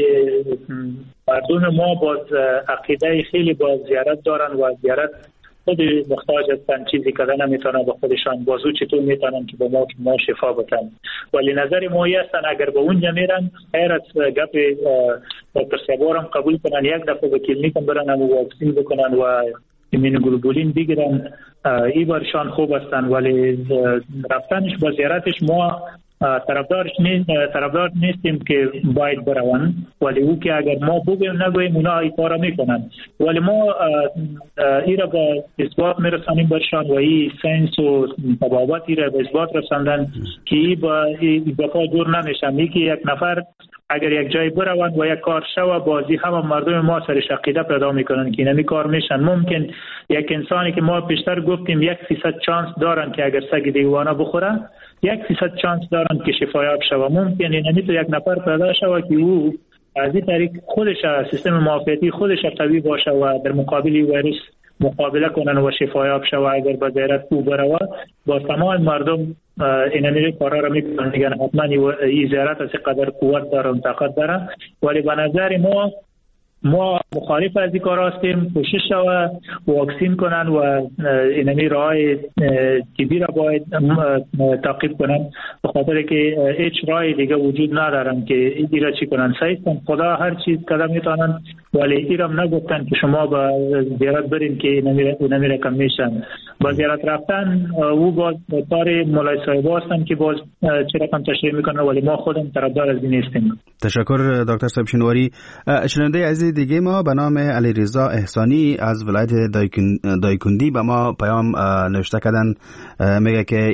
مردم ما باز عقیده خیلی باز زیارت دارن و زیارت خود محتاج هستن، چیزی که نمیتونن به خودشان، بازو چطور میتونن که به ما ما شفا بدن. ولی نظر مایی هستن اگر به اونجا میرن خیر از گپ دکتر صاحب هم قبول کنن، یک دفعه به کلینیک برن و واکسین بکنن و ایمین گلوبولین بگیرن، ای برشان خوب هستن. ولی رفتنش با زیارتش ما طرفدارش نیست، طرفدار نیستیم که باید برون، ولی او که اگر ما بگویم نگویم اونا ای کارا میکنن. ولی ما ای را با اثبات میرسانیم برشان و ای سنس و طبابت ای را به اثبات رساندن که ای با ای با دور نمیشن. یکی یک نفر اگر یک جای بروند و یک کار شوه بازی همه مردم ما سرش عقیده پیدا میکنن که اینمی کار میشن. ممکن یک انسانی که ما پیشتر گفتیم یک فیصد چانس دارن که اگر سگ دیوانه بخوره، یک فیصد چانس دارن که شفایاب شوه. ممکن اینمی تو یک نفر پیدا شوه که او از این طریق خودش سیستم معافیتی خودش قوی باشه و در مقابل ویروس مقابله کنن و شفایاب شوه. اگر به زیارت او بروه با تمام مردم اینمی کارا را میکنن، میگن حتما این زیارت از قدر قوت داره و طاقت داره. ولی به نظر ما ما مخالف از این کار هستیم. کوشش شوه واکسین کنن و اینمی راه طبی را باید تعقیب کنن، به خاطر که هیچ راه دیگه وجود ندارن که این را چی کنن. صحیح خدا هر چیز کدام میتونن، ولی این را نگفتن که شما با زیارت برین که اینمی رقم میشن. با زیارت رفتن او باز کار مولای صاحب هستن که باز چه رقم تشریح میکنن، ولی ما خودم طرفدار از این نیستیم. تشکر دکتر صاحب شنواری. شنونده عزیز دیگه ما به نام علیرضا احسانی از ولایت دایکندی به ما پیام نوشته کردن، میگه که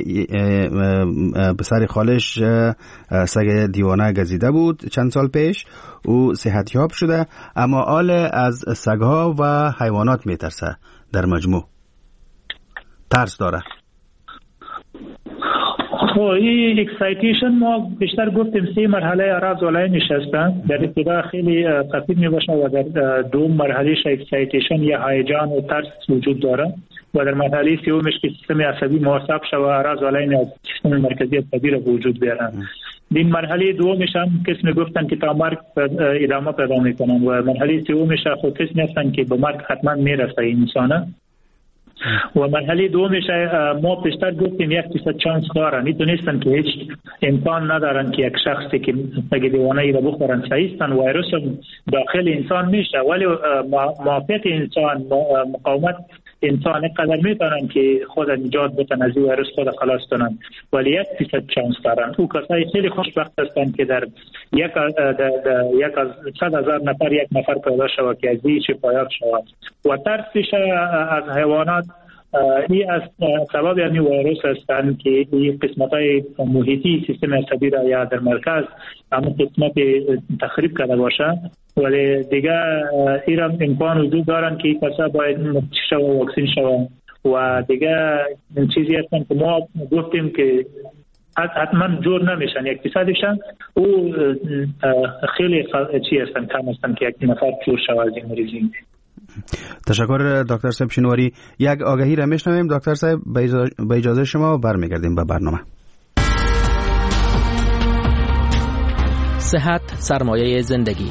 پسر خالش سگ دیوانه گزیده بود چند سال پیش، او صحتیاب شده اما حال از سگها و حیوانات میترسه، در مجموع ترس داره. خب این اکسایتیشن ما بیشتر گفتیم سه مرحله اعراض علائمش هستند. در ابتدا خیلی خفیف میباشه و در دوم مرحلهش اکسایتیشن یا هیجان و ترس وجود داره و در مرحله سومش که سیستم عصبی معصب شده و اعراض علائم از سیستم مرکزی عصبی را وجود بیارن. این مرحله دومش هم کس میگفتن که تا مرگ ادامه پیدا میکنن و مرحله سومش خود کس نیستن که به مرگ حتما میرسه این انسانه. و مرحله دومش ما پیشتر گفتیم یک درصد چانس دارن، میتونستن که هیچ امکان ندارن که یک شخصی که سگ دیوانه ای را بخورن صحیحستن ویروس داخل انسان میشه، ولی موافق انسان مقاومت انسان قدر میتونن که خود نجات بتن از ویروس خود خلاص کنن، ولی یک درصد چانس دارن. او کسایی خیلی خوشبخت هستن که در یک یک از صد هزار نفر یک نفر پیدا شود که از این شفایاب شود. و ترسش از حیوانات این از سبب یعنی ویروس هستند که این قسمت‌های محیطی سیستم عصبی را یا در مرکز همون قسمت تخریب کرده باشه، ولی دیگه این را امکان وجود دارن که این کسا باید شو و واکسین شو و دیگه چیزی هستن که ما گفتیم که حتما جور نمیشن یک فیصدشن او خیلی چی هستن کم هستن که یک نفر جور شو از این مریضی. تشکر دکتر صاحب شینواری. یک آگهی را میشنویم دکتر صاحب با اجازه شما برمیگردیم به برنامه. صحت سرمایه زندگی.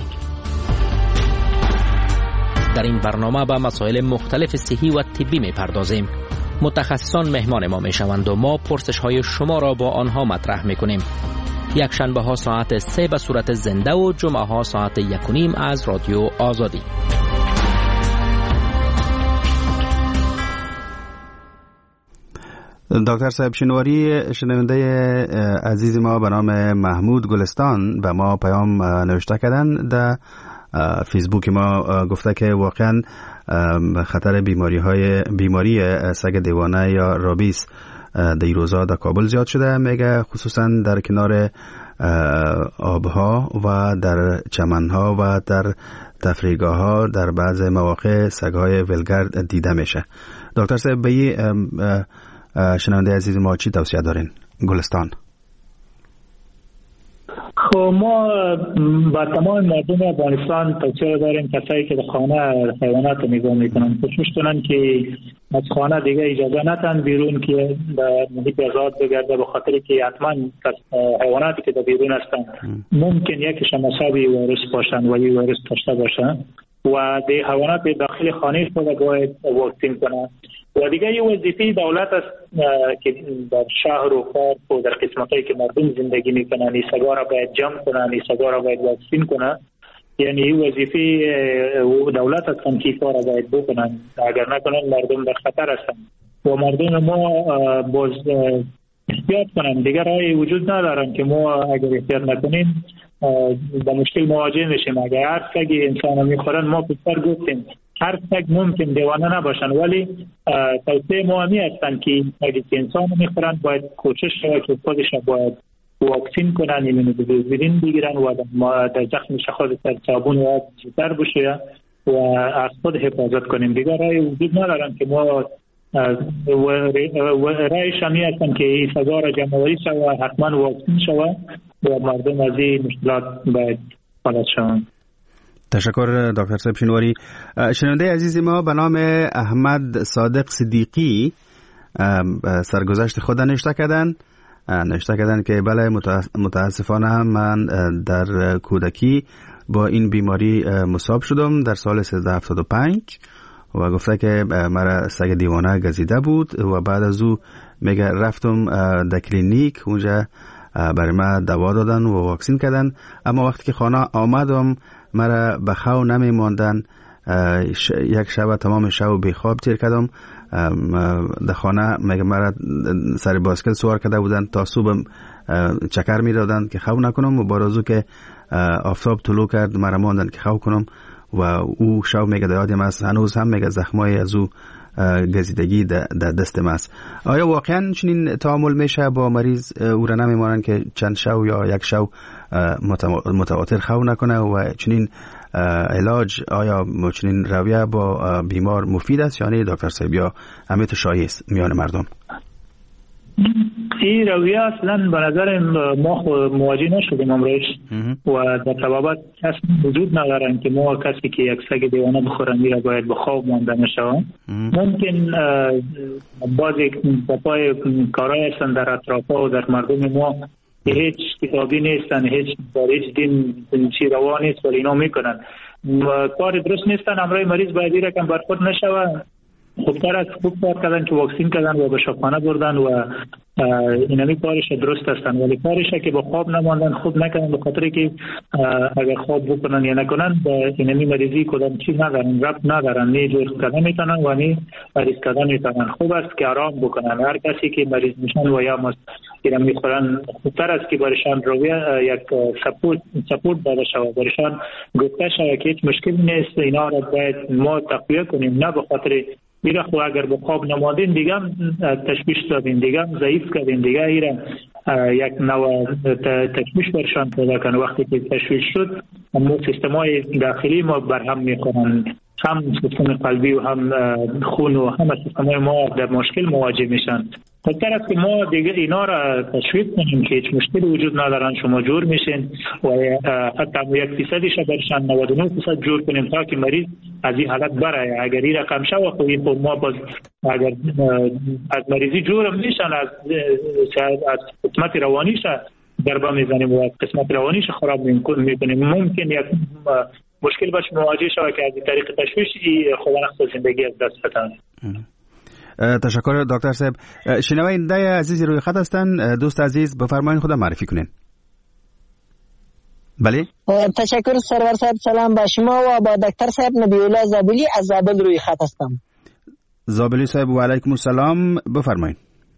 در این برنامه به مسائل مختلف صحی و طبی میپردازیم. متخصصان مهمان ما میشوند و ما پرسش های شما را با آنها مطرح میکنیم. یک شنبه ها ساعت سه به صورت زنده و جمعه ها ساعت یک و نیم از رادیو آزادی. دکتر صاحب شینواری شنونده عزیز ما به نام محمود گلستان و ما پیام نوشته کردن در فیسبوک ما، گفته که واقعا خطر بیماری های بیماری سگ دیوانه یا رابیس در روزا در کابل زیاد شده. میگه خصوصا در کنار آبها و در چمنها و در تفریحگاه ها در بعض مواقع سگهای ولگرد دیده میشه. دکتر صاحب به شنونده عزیز ما چی توصیه دارین؟ گلستان. خب ما با تمام مردم افغانستان توصیه داریم کسایی که به خانه حیوانات نگاه میکنن کوشش کنن که از خانه دیگه اجازه ندن بیرون که در محیط آزاد بگرده، به خاطر که حتما حیواناتی که در بیرون هستن ممکن یکیش مصابی ویروس باشن و این ویروس داشته باشن و دی حیوانات داخل خانه خود باید واکسین کنن. و دیگه یه وظیفه دولت است که در شهر و خارج و در قسمتایی که مردم زندگی میکنن این سگا را باید جمع کنن، این سگا را باید واکسین کنن. یعنی این وظیفه دولت است که این کار را باید بکنن، اگر نکنن مردم در خطر هستن و مردم ما باز احتیاط کنن. دیگر راهی وجود ندارن که ما اگر احتیاط نکنیم با مشکل مواجه میشیم. اگر هر سگ انسان رو میخورن، ما پیشتر گفتیم هر سگ ممکن دیوانه نباشن، ولی توصیه ما همی هستن که اگر انسان رو میخورن باید کوشش شود که خودش باید واکسین کنن، ایمونوگلوبولین بگیرن و در زخمش خود سر صابون و آب زودتر بشه و از خود حفاظت کنیم. دیگر راهی وجود ندارن که ما و رایش همی هستن که این سگا را جمعوری شود، حتما واکسین شود و مردم از این مشکلات باید خلاص شوند. تشکر دکتر صاحب شینواری. شنونده عزیزی ما به نام احمد صادق صدیقی سرگذشت خود نوشته کردن نوشته کردن که بله متاسفانه من در کودکی با این بیماری مصاب شدم در سال سیزده هفتاد و پنج و گفته که مرا سگ دیوانه گزیده بود و بعد از او میگه رفتم در کلینیک، اونجا برای ما دوا دادن و واکسین کردن، اما وقتی که خانه آمدم مرا به خو نمی ماندن. یک شب تمام شب بی خواب تیر کردم در خانه. میگه مرا سر باسکل سوار کرده بودن تا صبح چکر می دادن که خو نکنم و بارازو که آفتاب طلوع کرد مرا ماندن که خو کنم و او شب میگه در یادم است، هنوز هم میگه زخمای از او گزیدگی در دستم است. آیا واقعا چنین تعامل میشه با مریض؟ او را نمیمانن که چند شو یا یک شو متواتر خو نکنه و چنین علاج آیا چنین رویه با بیمار مفید است یعنی دکتر صاحب یا همه تو شایع است میان مردم؟ این رویه اصلا به نظر ما مواجه نشدیم امروز و در طبابت کسی وجود ندارن که ما کسی که یک سگ دیوانه بخورن میره باید به خواب مانده نشوند. ممکن بعضی پای کارهای هستن در اطراف و در مردم ما که هیچ کتابی نیستن، هیچ در هیچ دین چی روا نیست ولی اینا میکنن کار درست نیستن. امروز مریض باید این رقم برخورد نشوه. خوبتر از خوب کار کردن که واکسین کردن و به شفاخانه بردن و اینمی کارش درست هستن، ولی کارشه که با خواب نماندن خوب نکنن، به خاطری که اگر خواب بکنن یا نکنن به اینمی مریضی کدام چیز ندارن، ربط ندارن، نی جور کردن میتونن و نی مریض کردن میتونن. خوب است که آرام بکنن. هر کسی که مریض میشن و یا اینم میخورن خوبتر است که برشان رویه یک سپورت سپورت داده شود، برشان گفته شود که هیچ مشکل نیست، اینا را باید ما تقویه کنیم، نه به خاطر میره خو اگر با خواب نمادین دیگه تشویش دادین، دیگه ضعیف کردین، دیگه ایره یک نوع تشویش برشان پیدا کنه. وقتی که تشویش شد همون سیستمای داخلی ما برهم میخورن، هم سیستم قلبی و هم خون و همه سیستمای ما در مشکل مواجه میشن. خاطر است که ما دیگه اینا را تشویق کنیم که هیچ مشکلی وجود ندارن، شما جور میشین و حتی یک فیصدیش برشان نود و نه درصد جور کنیم تا که مریض از این حالت بره. اگر این رقم شد خب ما باز اگر از مریضی جور میشن از از قسمت روانیش ضربه میزنیم و قسمت روانیش خراب میکنیم. ممکن یک مشکل باشه مواجه شود که از این طریق تشویش خود نقص زندگی از دست بدن. تشکر دکتر صاحب. شنونده عزیزی روی خط هستن، دوست عزیز بفرمایید خودم معرفی کنین. بله تشکر سرور صاحب، سلام با شما و با دکتر صاحب. نبی‌الله زابلی از زابل روی خط هستم. زابلی صاحب و علیکم السلام، بفرمایید.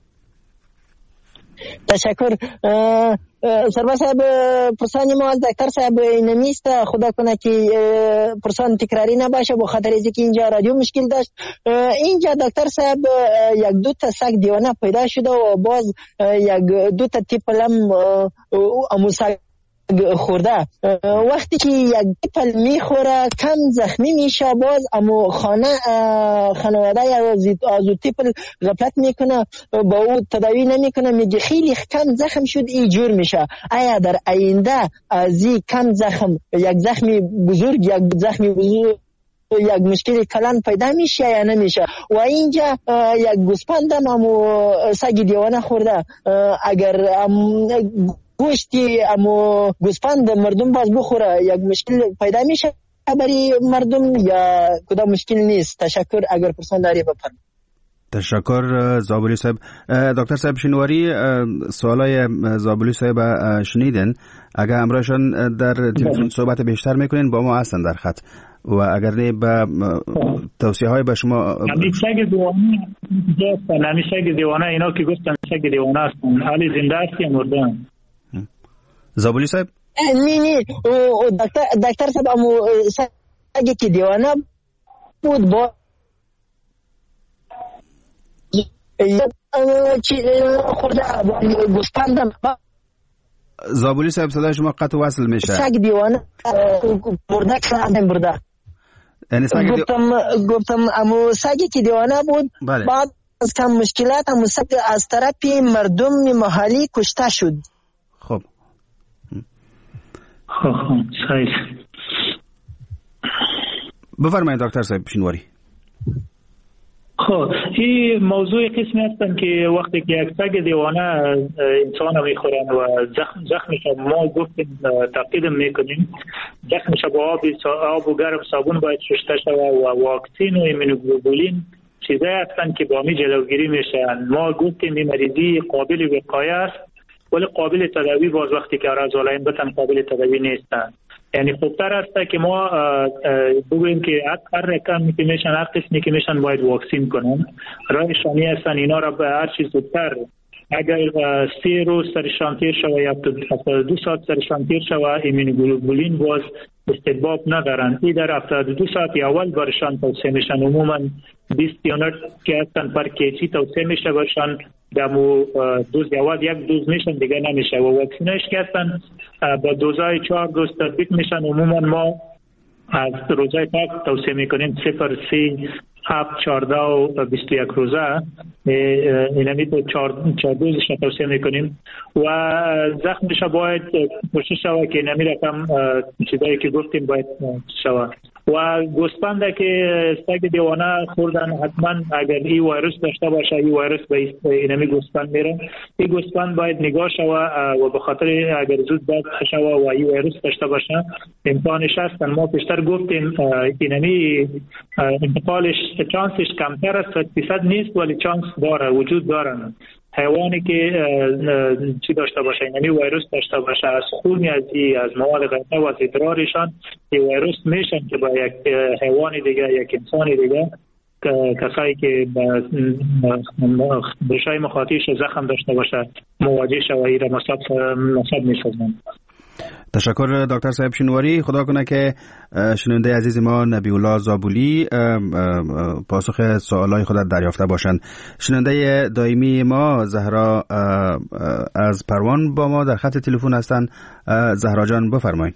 تشکر سرور صاحب. پرسانی ما از دکتر صاحب اینمیست، خدا کنه که پرسان تکراری نباشه به خاطر اینکه اینجا رادیو مشکل داشت. اینجا دکتر صاحب یک دو تا سگ دیوانه پیدا شده و باز یک دو تا تیپلم امو سگ خورده. وقتی که یک تیپل میخوره کم زخمی میشه، باز امو خانه خانواده از او تیپل غفلت میکنه، با او تداوی نمیکنه، میگه خیلی کم زخم شد ای جور میشه. آیا در آینده از این کم زخم یک زخمی بزرگ یک زخمی بزرگ یک مشکل کلان پیدا میشه یا نمیشه؟ و اینجا یک گوسپندم امو سگ دیوانه خورده، اگر گوشتی امو گوسپند مردم باز بخوره یک مشکل پیدا میشه برای مردم یا کدام مشکل نیست؟ تشکر. اگر پرسان داری بفرمایید. تشکر زابلی صاحب. دکتر صاحب شنواری سوالای زابلی صاحب شنیدن. اگر امرایشان در تلفن صحبت بیشتر میکنین با ما هستن در خط و اگر نه به توصیه های به شما. نمیشه دیوانه نمیشه دیوانه اینا که گفتن سگ دیوانه هستن، حالی زنده است یا مرده؟ زابلی صاحب نی نی دکتر دکتر صاحب امو سگی که دیوانه بود با چی خورده گوسپندم. زابلی صاحب صدای شما قطع وصل میشه. سگ دیوانه مرده کردم برده. یعنی سگ گفتم گفتم امو سگی که دیوانه بود. بله. بعد از کم مشکلات امو سگ از طرف مردم محلی کشته شد. خب خب خب صحیح. بفرمایید دکتر صاحب شنواری. خب این موضوع قسمی هستن که وقتی که یک سگ دیوانه انسان میخورن و زخم زخمش ما گفتیم تقیید میکنیم، زخمش با آب آب و گرم صابون باید شسته شود و واکسین و ایمونوگلوبولین چیزایی هستن که با می جلوگیری میشن. ما گفتیم این مریضی قابل وقایه است ولی قابل تداوی باز وقتی که آرزولاین بتن قابل تداوی نیستن. یعنی خوبتر است که ما بگوییم که هر رقمی که میشن هر قسمی که میشن باید واکسین کنن. راهشانی هستن اینا را به هر چیز زودتر، اگر سی روز سرشان تیر شود یا هفتاد و دو ساعت سرشان تیر شود ایمونوگلوبولین باز استحباب ندارن. این در هفتاد و دو ساعت اول برشان توصیه میشن. عموما بیست یونت که هستن پر کیجی توصیه میشه برشان دمو دوز اول یک دوز میشن دیگه نمیشه و واکسینش که هستن با دوزای چهار دوز تطبیق میشن. عموما ما از روزای پاک توصیه میکنیم صفر سی هفت چهارده و بیست و یک روزه اینمی تو چهار دوزش توصیه میکنیم و زخمش باید کوشش شود که اینمی رقم چیزایی که گفتیم باید شود و گوسفنده که سگ دیوانه خوردن حتما اگر این ویروس داشته باشه این ویروس به اینمی گوسفند میره این گوسفند باید نگاه شود و به خاطر اگر زود باید شود و این ویروس داشته باشه امکانش هستن. ما پیشتر گفتیم اینمی انتقالش چانسش کمتر است صد درصد نیست ولی چانس داره وجود دارن. حیوانی که چی داشته باشه اینمی ویروس داشته باشه از خون از از مواد غذایی و از ادرارشان این ویروس میشن که با یک حیوان دیگه یک انسان دیگه کسایی که بشای مخاطیش زخم داشته باشه مواجه شوی را مصاب میسازن. تشکر دکتر صاحب شینواری. خدا کنه که شنونده عزیز ما نبی الله زابولی پاسخ سوالای خودت دریافته باشند. شنونده دائمی ما زهرا از پروان با ما در خط تلفن هستند. زهرا جان بفرمایید.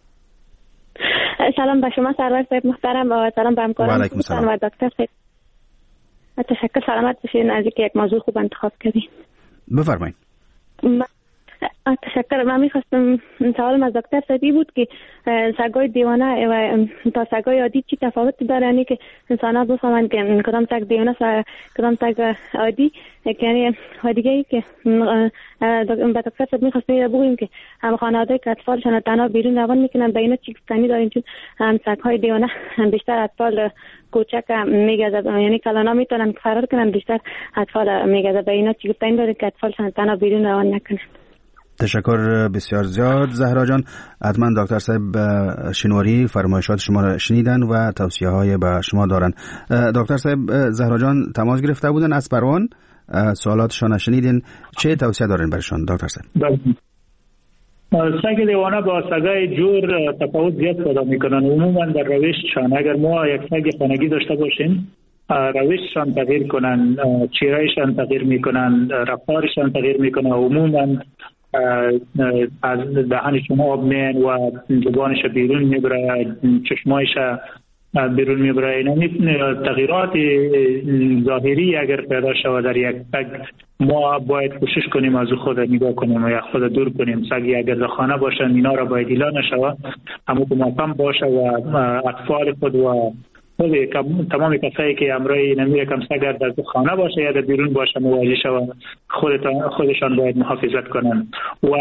سلام به شما سرور صاحب محترم و سلام به همکاران و دکتر صاحب. تشکر سلامت باشین از اینکه یک موضوع خوب انتخاب کردین. بفرمایید. تشکر. من میخواستم سوالم از دکتر صاحبی بود که سگای دیوانه و تا سگای عادی چی تفاوتی داره یعنی که انسان ها بفهمند که کدام سگ دیوانه کدام سگ عادی یعنی دیگه ای که به دکتر صاحب میخواستم بگویم که هم خانواده که اطفالشان تنها بیرون روان میکنن به اینا چی گفتنی دارین چون هم سگ های دیوانه بیشتر اطفال کوچک میگذب یعنی کلانا میتونن فرار کنن بیشتر اطفال میگذب به اینا چی گفتنی داره که اطفالشان تنها بیرون روان نکنن. تشکر بسیار زیاد زهرا جان. حتما دکتر صاحب شینواری فرمایشات شما را شنیدن و توصیه های به شما دارن. دکتر صاحب زهرا جان تماس گرفته بودن از پروان سوالاتشان شنیدین چه توصیه دارین برشان دکتر صاحب؟ سگ دیوانه با سگای جور تفاوت زیاد پیدا میکنن عموما در روششان. اگر ما یک سگ خانگی داشته باشیم روششان تغییر کنن چهرهشان تغییر میکنن رفتارشان تغییر میکنن عموما از دهنشون آب میان و زبانش بیرون میبره چشمایش بیرون میبره. یعنی تغییرات ظاهری اگر پیدا شود در یک سگ ما باید کوشش کنیم از خود نگاه کنیم و یا خود دور کنیم. سگی اگر در خانه باشن اینا را باید ایلا نشود اما که محکم باشه و اطفال خود و خود تمام کسایی که امروی نمیره کم سگر در خانه باشه یا در بیرون باشه مواجه شود خودشان باید محافظت کنن و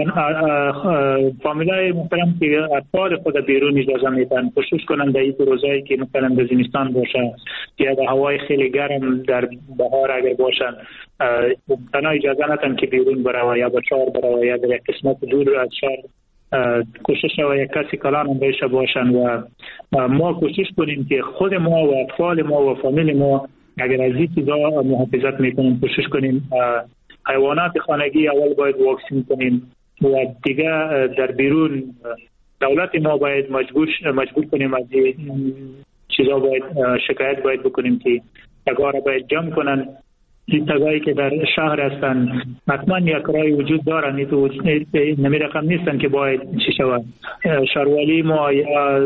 فامیلای محترم که اطفال خود بیرون اجازه میدن کوشش کنن در این روزایی که مثلا در زمستان باشه یا در هوای خیلی گرم در بهار اگر باشن تنها اجازه ندن که بیرون بره یا به شهر بره یا در یک قسمت دور از شهر کوشش و یک کسی کلان هم بایشه باشن و ما کوشش کنیم که خود ما و اطفال ما و فامیل ما اگر از این چیزا محافظت میکنیم کوشش کنیم حیوانات خانگی اول باید واکسین کنیم و دیگه در بیرون دولت ما باید مجبور مجبور کنیم از این چیزا باید شکایت باید بکنیم که تگاه را باید جمع کنن. این تگاهی که در شهر هستن حتما یک رای وجود دارن این تو نمی رقم نیستن که باید چی شود شهروالی ما یا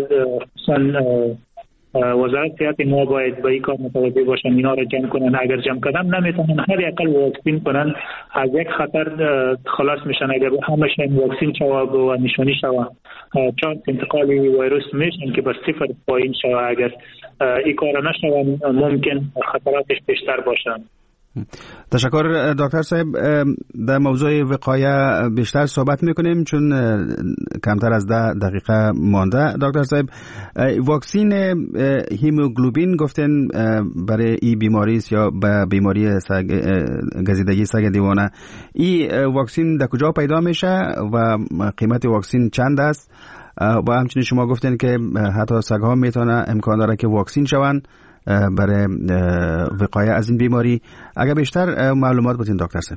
وزارت صحت ما باید به این کار متوجه باشن اینا را جمع کنن. اگر جمع کردن نمیتونن هر یک واکسین کنن از یک خطر خلاص میشن. اگر همشون واکسین شود و نشانی شود چون انتقال ویروس میشن که به صفر پایین شود اگر این کار نشود ممکن خطراتش بیشتر باشن. تشکر دکتر صاحب. در موضوع وقایه بیشتر صحبت میکنیم چون کمتر از ده دقیقه مانده. دکتر صاحب واکسین هیموگلوبین گفتن برای این بیماری یا به بیماری سگ گزیدگی سگ دیوانه این واکسین در کجا پیدا میشه و قیمت واکسین چند است و همچنین شما گفتن که حتی سگ ها میتونه امکان داره که واکسین شوند برای وقایه از این بیماری. اگر بیشتر معلومات بدین دکتر صاحب.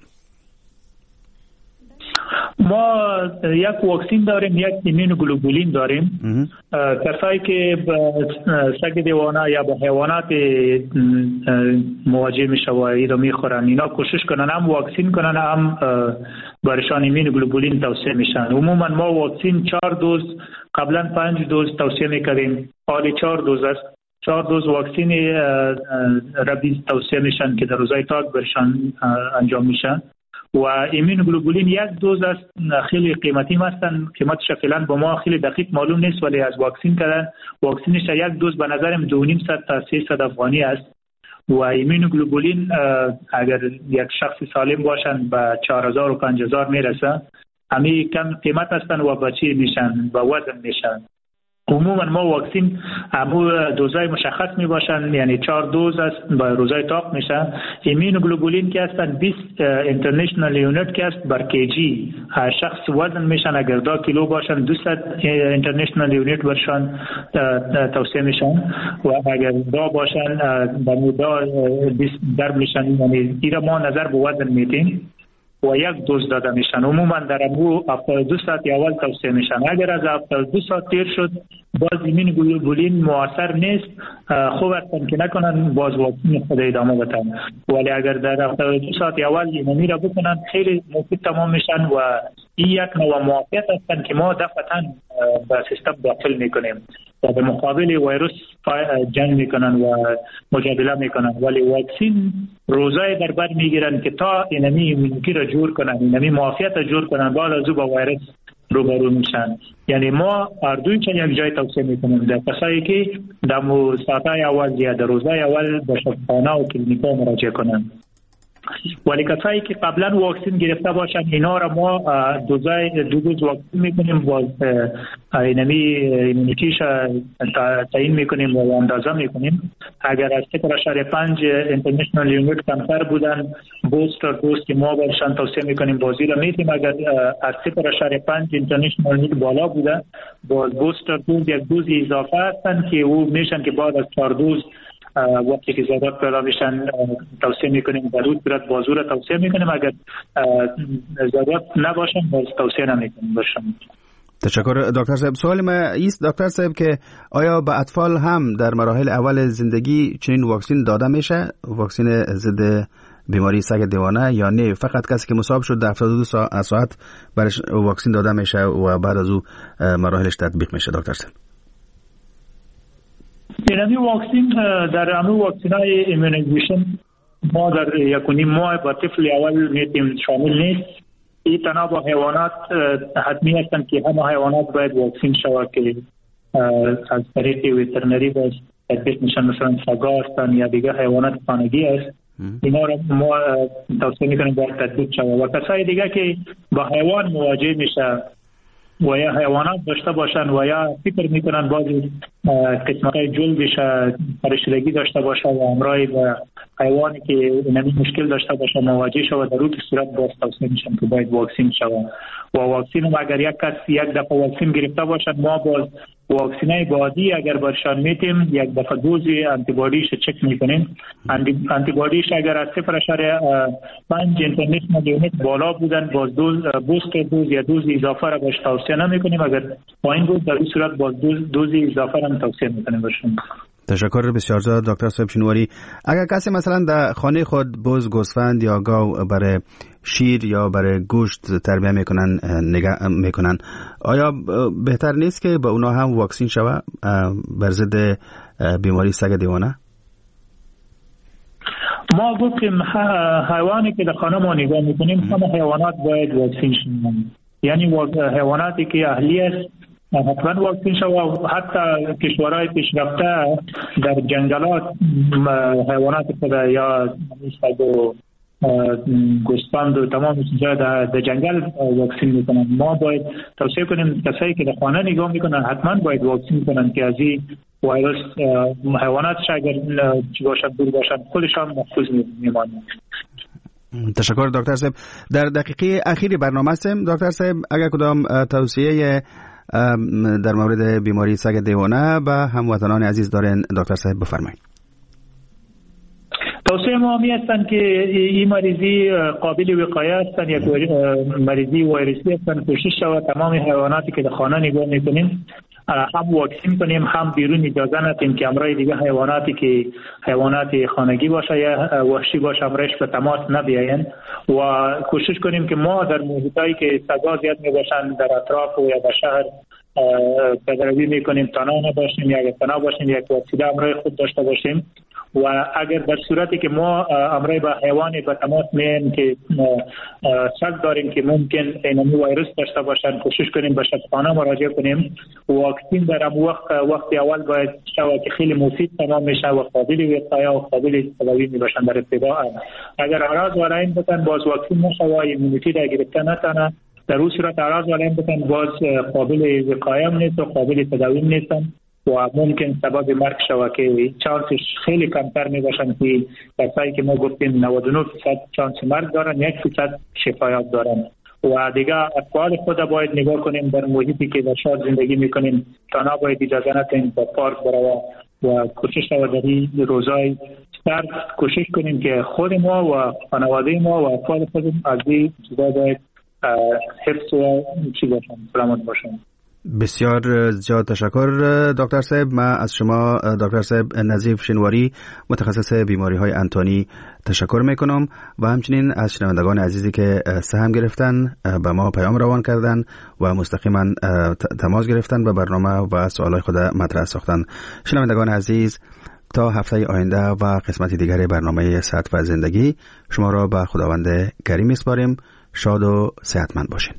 ما یک واکسین داریم یک ایمونوگلوبولین داریم. کسایی که سگ دیوانه یا با حیوانات مواجه میشه و اینا میخورن اینا کوشش کنن هم واکسین کنن هم برشان ایمونوگلوبولین توصیه میشن. عموما ما واکسین چهار دوز قبلا پنج دوز توصیه میکردیم حالی چهار دوز است چهار دوز واکسن ربیز توصیه میشن که در روزهای تاک برشان انجام میشن و ایمونوگلوبولین یک دوز است. خیلی قیمتی هستن، قیمتش فعلا با ما خیلی دقیق معلوم نیست، ولی از واکسن کردن واکسنش یک دوز به نظرم دو و نیم صد تا سیصد افغانی است و ایمونوگلوبولین اگر یک شخص سالم باشن به چهار هزار و پنج هزار میرسه. همین کم قیمت هستن و بچی میشن و وزن میشن. عموما ما واکسن همو دوزای مشخص می باشن، یعنی چهار دوز است با روزای تاق میشه. ایمونوگلوبولین که هستن بیست اینترنشنال یونیت که است بر کیجی شخص وزن میشن. اگر دو کیلو باشن دویست اینترنشنال یونیت برشان توصیه میشن و اگر دو باشن با دو بیست درب میشن. یعنی ایرا ما نظر به وزن میتیم و یک دوز داده میشن. عموما در امو هفتاد و دو ساعت اول توصیه میشن. اگر از هفتاد و دو ساعت تیر شد باز ایمونوگلوبولین مؤثر نیست، خوب است که نکنن، باز واکسن خود ادامه بدن. ولی اگر در هفتاد و دو ساعت اول اینمی را بکنن خیلی مفید تمام میشن و این یک نوع معافیت هستن که ما دفعتاً به سیستم داخل میکنیم و به مقابل ویروس جنگ میکنن و مجادله میکنن. ولی واکسن روزای در بر میگیرن که تا اینمی ایمونیتی را جور کنن، اینمی معافیت را جور کنن، بعد از او با ویروس روبرو میشن. یعنی ما اردوی چند یک جای توصیه میکنیم در کسایی که در ساعتهای اول یا در روزهای اول به شفاخانه و کلینیکا مراجعه کنن. ولی کسایی که قبلا واکسن گرفته باشن اینا را ما دوزای دو دوز واکسن میکنیم، باز اینمی ایمونیتیش تعیین میکنیم و اندازه میکنیم. اگر از صفر اشاره پنج اینترنشنال یونیت کمتر بودن بوستر دوز که ما برشان توصیه میکنیم بازی را میتیم. اگر از صفر اشاره پنج اینترنشنال یونیت بالا بوده باز بوستر دوز یک دوز اضافه هستن که او میشن که بعد از چهار دوز وقتی که زیادات پیدا میشن توصیه میکنیم در اون صورت بازو را توصیه میکنیم. اگر زیادات نباشن باز توصیه نمیکنیم باشن. تشکر دکتر صاحب. سوال ما است دکتر صاحب که آیا به اطفال هم در مراحل اول زندگی چنین واکسن داده میشه، واکسن ضد بیماری سگ دیوانه، یا نه فقط کسی که مصاب شد در هفتاد و دو ساعت برش واکسن داده میشه و بعد از او مراحلش تطبیق میشه دکتر صاحب؟ اینمی واکسن در همه واکسن‌های ایمونیزیشن ما در یک و نیم ماه با طفل اول میتیم شامل نیست. این تنها با حیوانات حتمی هستند که همه حیوانات باید واکسن شود که از طریق ویترنری باید تطبیق میشن، مثلا سگا هستند یا دیگه حیوانات خانگی است. اینا را ما توصیه میکنیم باید تطبیق شود. و کسای دیگه که با حیوان مواجه میشه و یا حیوانات داشته باشن و یا فکر میکنن بعضی قسمت‌های جلدش پرشدگی داشته باشه و همراهی با حیوانی که اینمی مشکل داشته باشه مواجه شود، در اون صورت باز توصیه میشن که باید واکسن شود. و واکسن هم اگر یک کس یک دفعه واکسن گرفته باشد ما باز واکسنای بعدی اگر برشان میتیم یک دفعه دوز آنتی بادیش چک میکنیم. آنتی بادیش اگر از صفر اشاره پنج اینترنشنال یونیت بالا بودن باز دوز بوستر دوز یا دوز اضافه را باش توصیه نمیکنیم. اگر پایین بود در این صورت باز دوز دوز اضافه را توصیه میکنیم برشون. تشکر بسیار زیاد دکتر صاحب شنواری. اگر کسی مثلا در خانه خود بز، گوسفند یا گاو برای شیر یا برای گوشت تربیت میکنن نگاه میکنن، آیا بهتر نیست که با اونا هم واکسن شود بر ضد بیماری سگ دیوانه؟ ما گفتیم حیوانی که در خانه ما نگاه میکنیم همه حیوانات باید واکسن شوند. یعنی حیواناتی که اهلی است حتما واکسن شود. حتی کشورهای پیشرفته در جنگلات حیوانات خود یا سگ و گوسفند و تمام چیزا در جنگل واکسن میکنن. ما باید توصیه کنیم کسایی که در خانه نگاه میکنن حتما باید واکسن کنن که از این ویروس حیوانات اگر چی باشد دور باشد خودشان محفوظ میمانند. تشکر دکتر صاحب. در دقیقه اخیر برنامه هستیم دکتر صاحب، اگر کدام توصیه در مورد بیماری سگ دیوانه به هموطنان عزیز دارین دکتر صاحب بفرمایید. توصیه ما همی هستند که این مریضی قابل وقایه هستند، یک مریضی ویروسی هستند. کوشش شود تمام حیواناتی که در خانه نگاه میکنیم هم واکسن کنیم، هم بیرون اجازه ندیم که همراه دیگه حیواناتی که حیوانات خانگی باشه یا وحشی باشه همراهش به تماس نبیاین. و کوشش کنیم که ما در محیطایی که سگا زیاد می باشن در اطراف و یا در شهر بدروی میکنیم، تنها نباشیم، یا اگر تنها باشیم یک وسیله همراه خود داشته باشیم. و اگر در صورتی که ما امروز با حیوان به تماس میایم که شک داریم که ممکن اینمی ویروس داشته باشن، کوشش کنیم به شفاخانه مراجعه کنیم. واکسین در ام وقت وقت اول باید شود که خیلی مفید تمام میشه و قابل وقایه و قابل تداوی میباشن در ابتدا. اگر اعراض وارد بتن باز واکسین نشه و ایمونیتی را گرفته نتونه، در اون صورت اعراض وارد بتن باز قابل وقایه نیست و قابل تداوی نیستن و ممکن سبب مرگ شود که چانسش خیلی کمتر می باشن که کسایی که ما گفتیم نود و نه درصد چانس مرگ دارن، یک درصد شفایت دارن. و دیگه اطفال خود باید نگاه کنیم در محیطی که در شهر زندگی میکنیم، تنها باید اجازه ندیم با پارک برای و کوشش و در این روزای سرد کوشش کنیم که خود ما و خانواده ما و اطفال خودم از این چیزا باید حفظ و چی باشن، سلامت باشن. بسیار زیاد تشکر دکتر صاحب. ما از شما دکتر صاحب نظیف شنواری متخصص بیماری های انتانی تشکر میکنم و همچنین از شنوندگان عزیزی که سهم گرفتن، به ما پیام روان کردن و مستقیما تماس گرفتن و برنامه و سوالای خود مطرح ساختن. شنوندگان عزیز، تا هفته آینده و قسمت دیگر برنامه صحت و زندگی شما را به خداوند کریم میسپاریم. شاد و صحتمند باشین.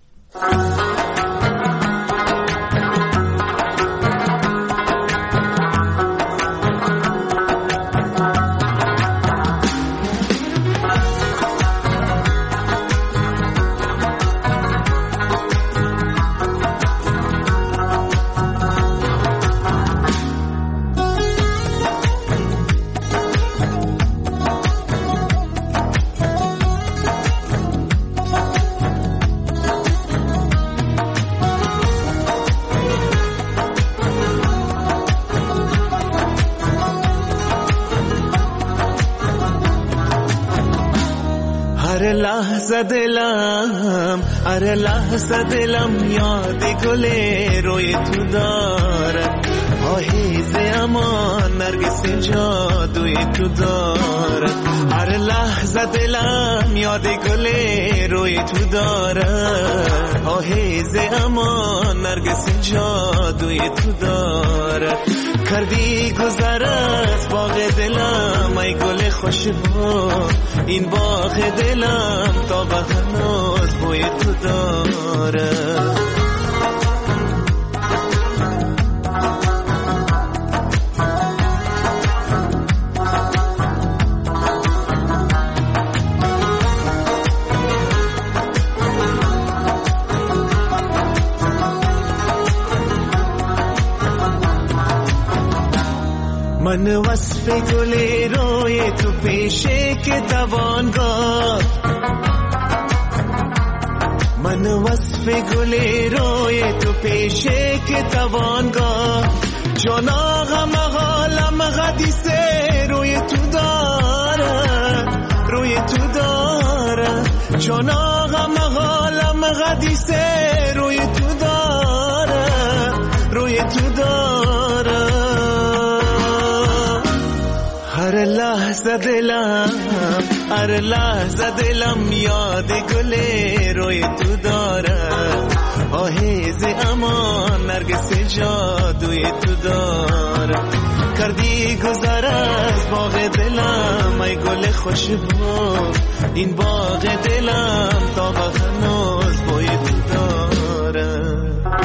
دلم اره لحظه دلم یاد گل روی تو دارد، آهیز امان نرگس جادوی تو دارد. اره لحظه دلم یاد گل روی تو دارد، آهیز امان نرگس جادوی تو دارد. کردی گذر از باغ دلم ای گل خوشبو، این باغ دلم تا به هنوز بوی تو داره. من وصف گلی روی تو پیشه که توانگاه، من وصف گلی روی تو پیشه که توانگاه. جان آقا مغالم غدیسه روی تو داره، روی تو داره. جان آقا مغالم غدیسه روی تو داره، روی تو داره. هر لحظه دلم هر لحظه دلم یاد گل روی تو داره، آهیز امان نرگس جادوی تو داره. کردی گذر از باغ دلم ای گل خوشبو، این باغ دلم تا به هنوز بوی تو داره.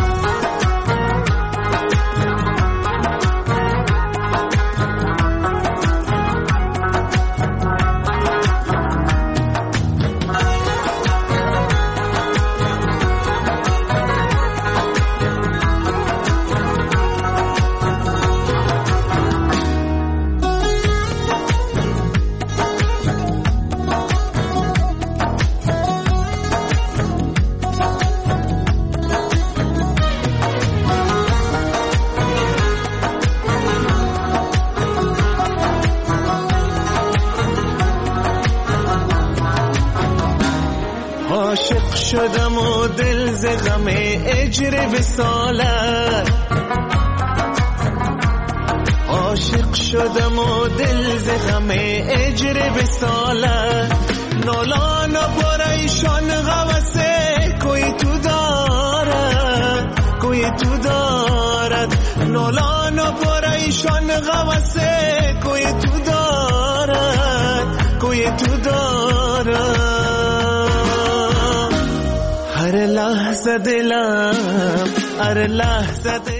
عاشق شدم و دل ز غم اجر وصالت، عاشق شدم و دل ز غم اجر وصالت. نالان و پریشان غوثه کوی تو داره، کوی کوی تو دارد، نولان و پریشان غواسه کوی تو دارد، کوی تو دارد. هر لحظه دلم، هر لحظه دلم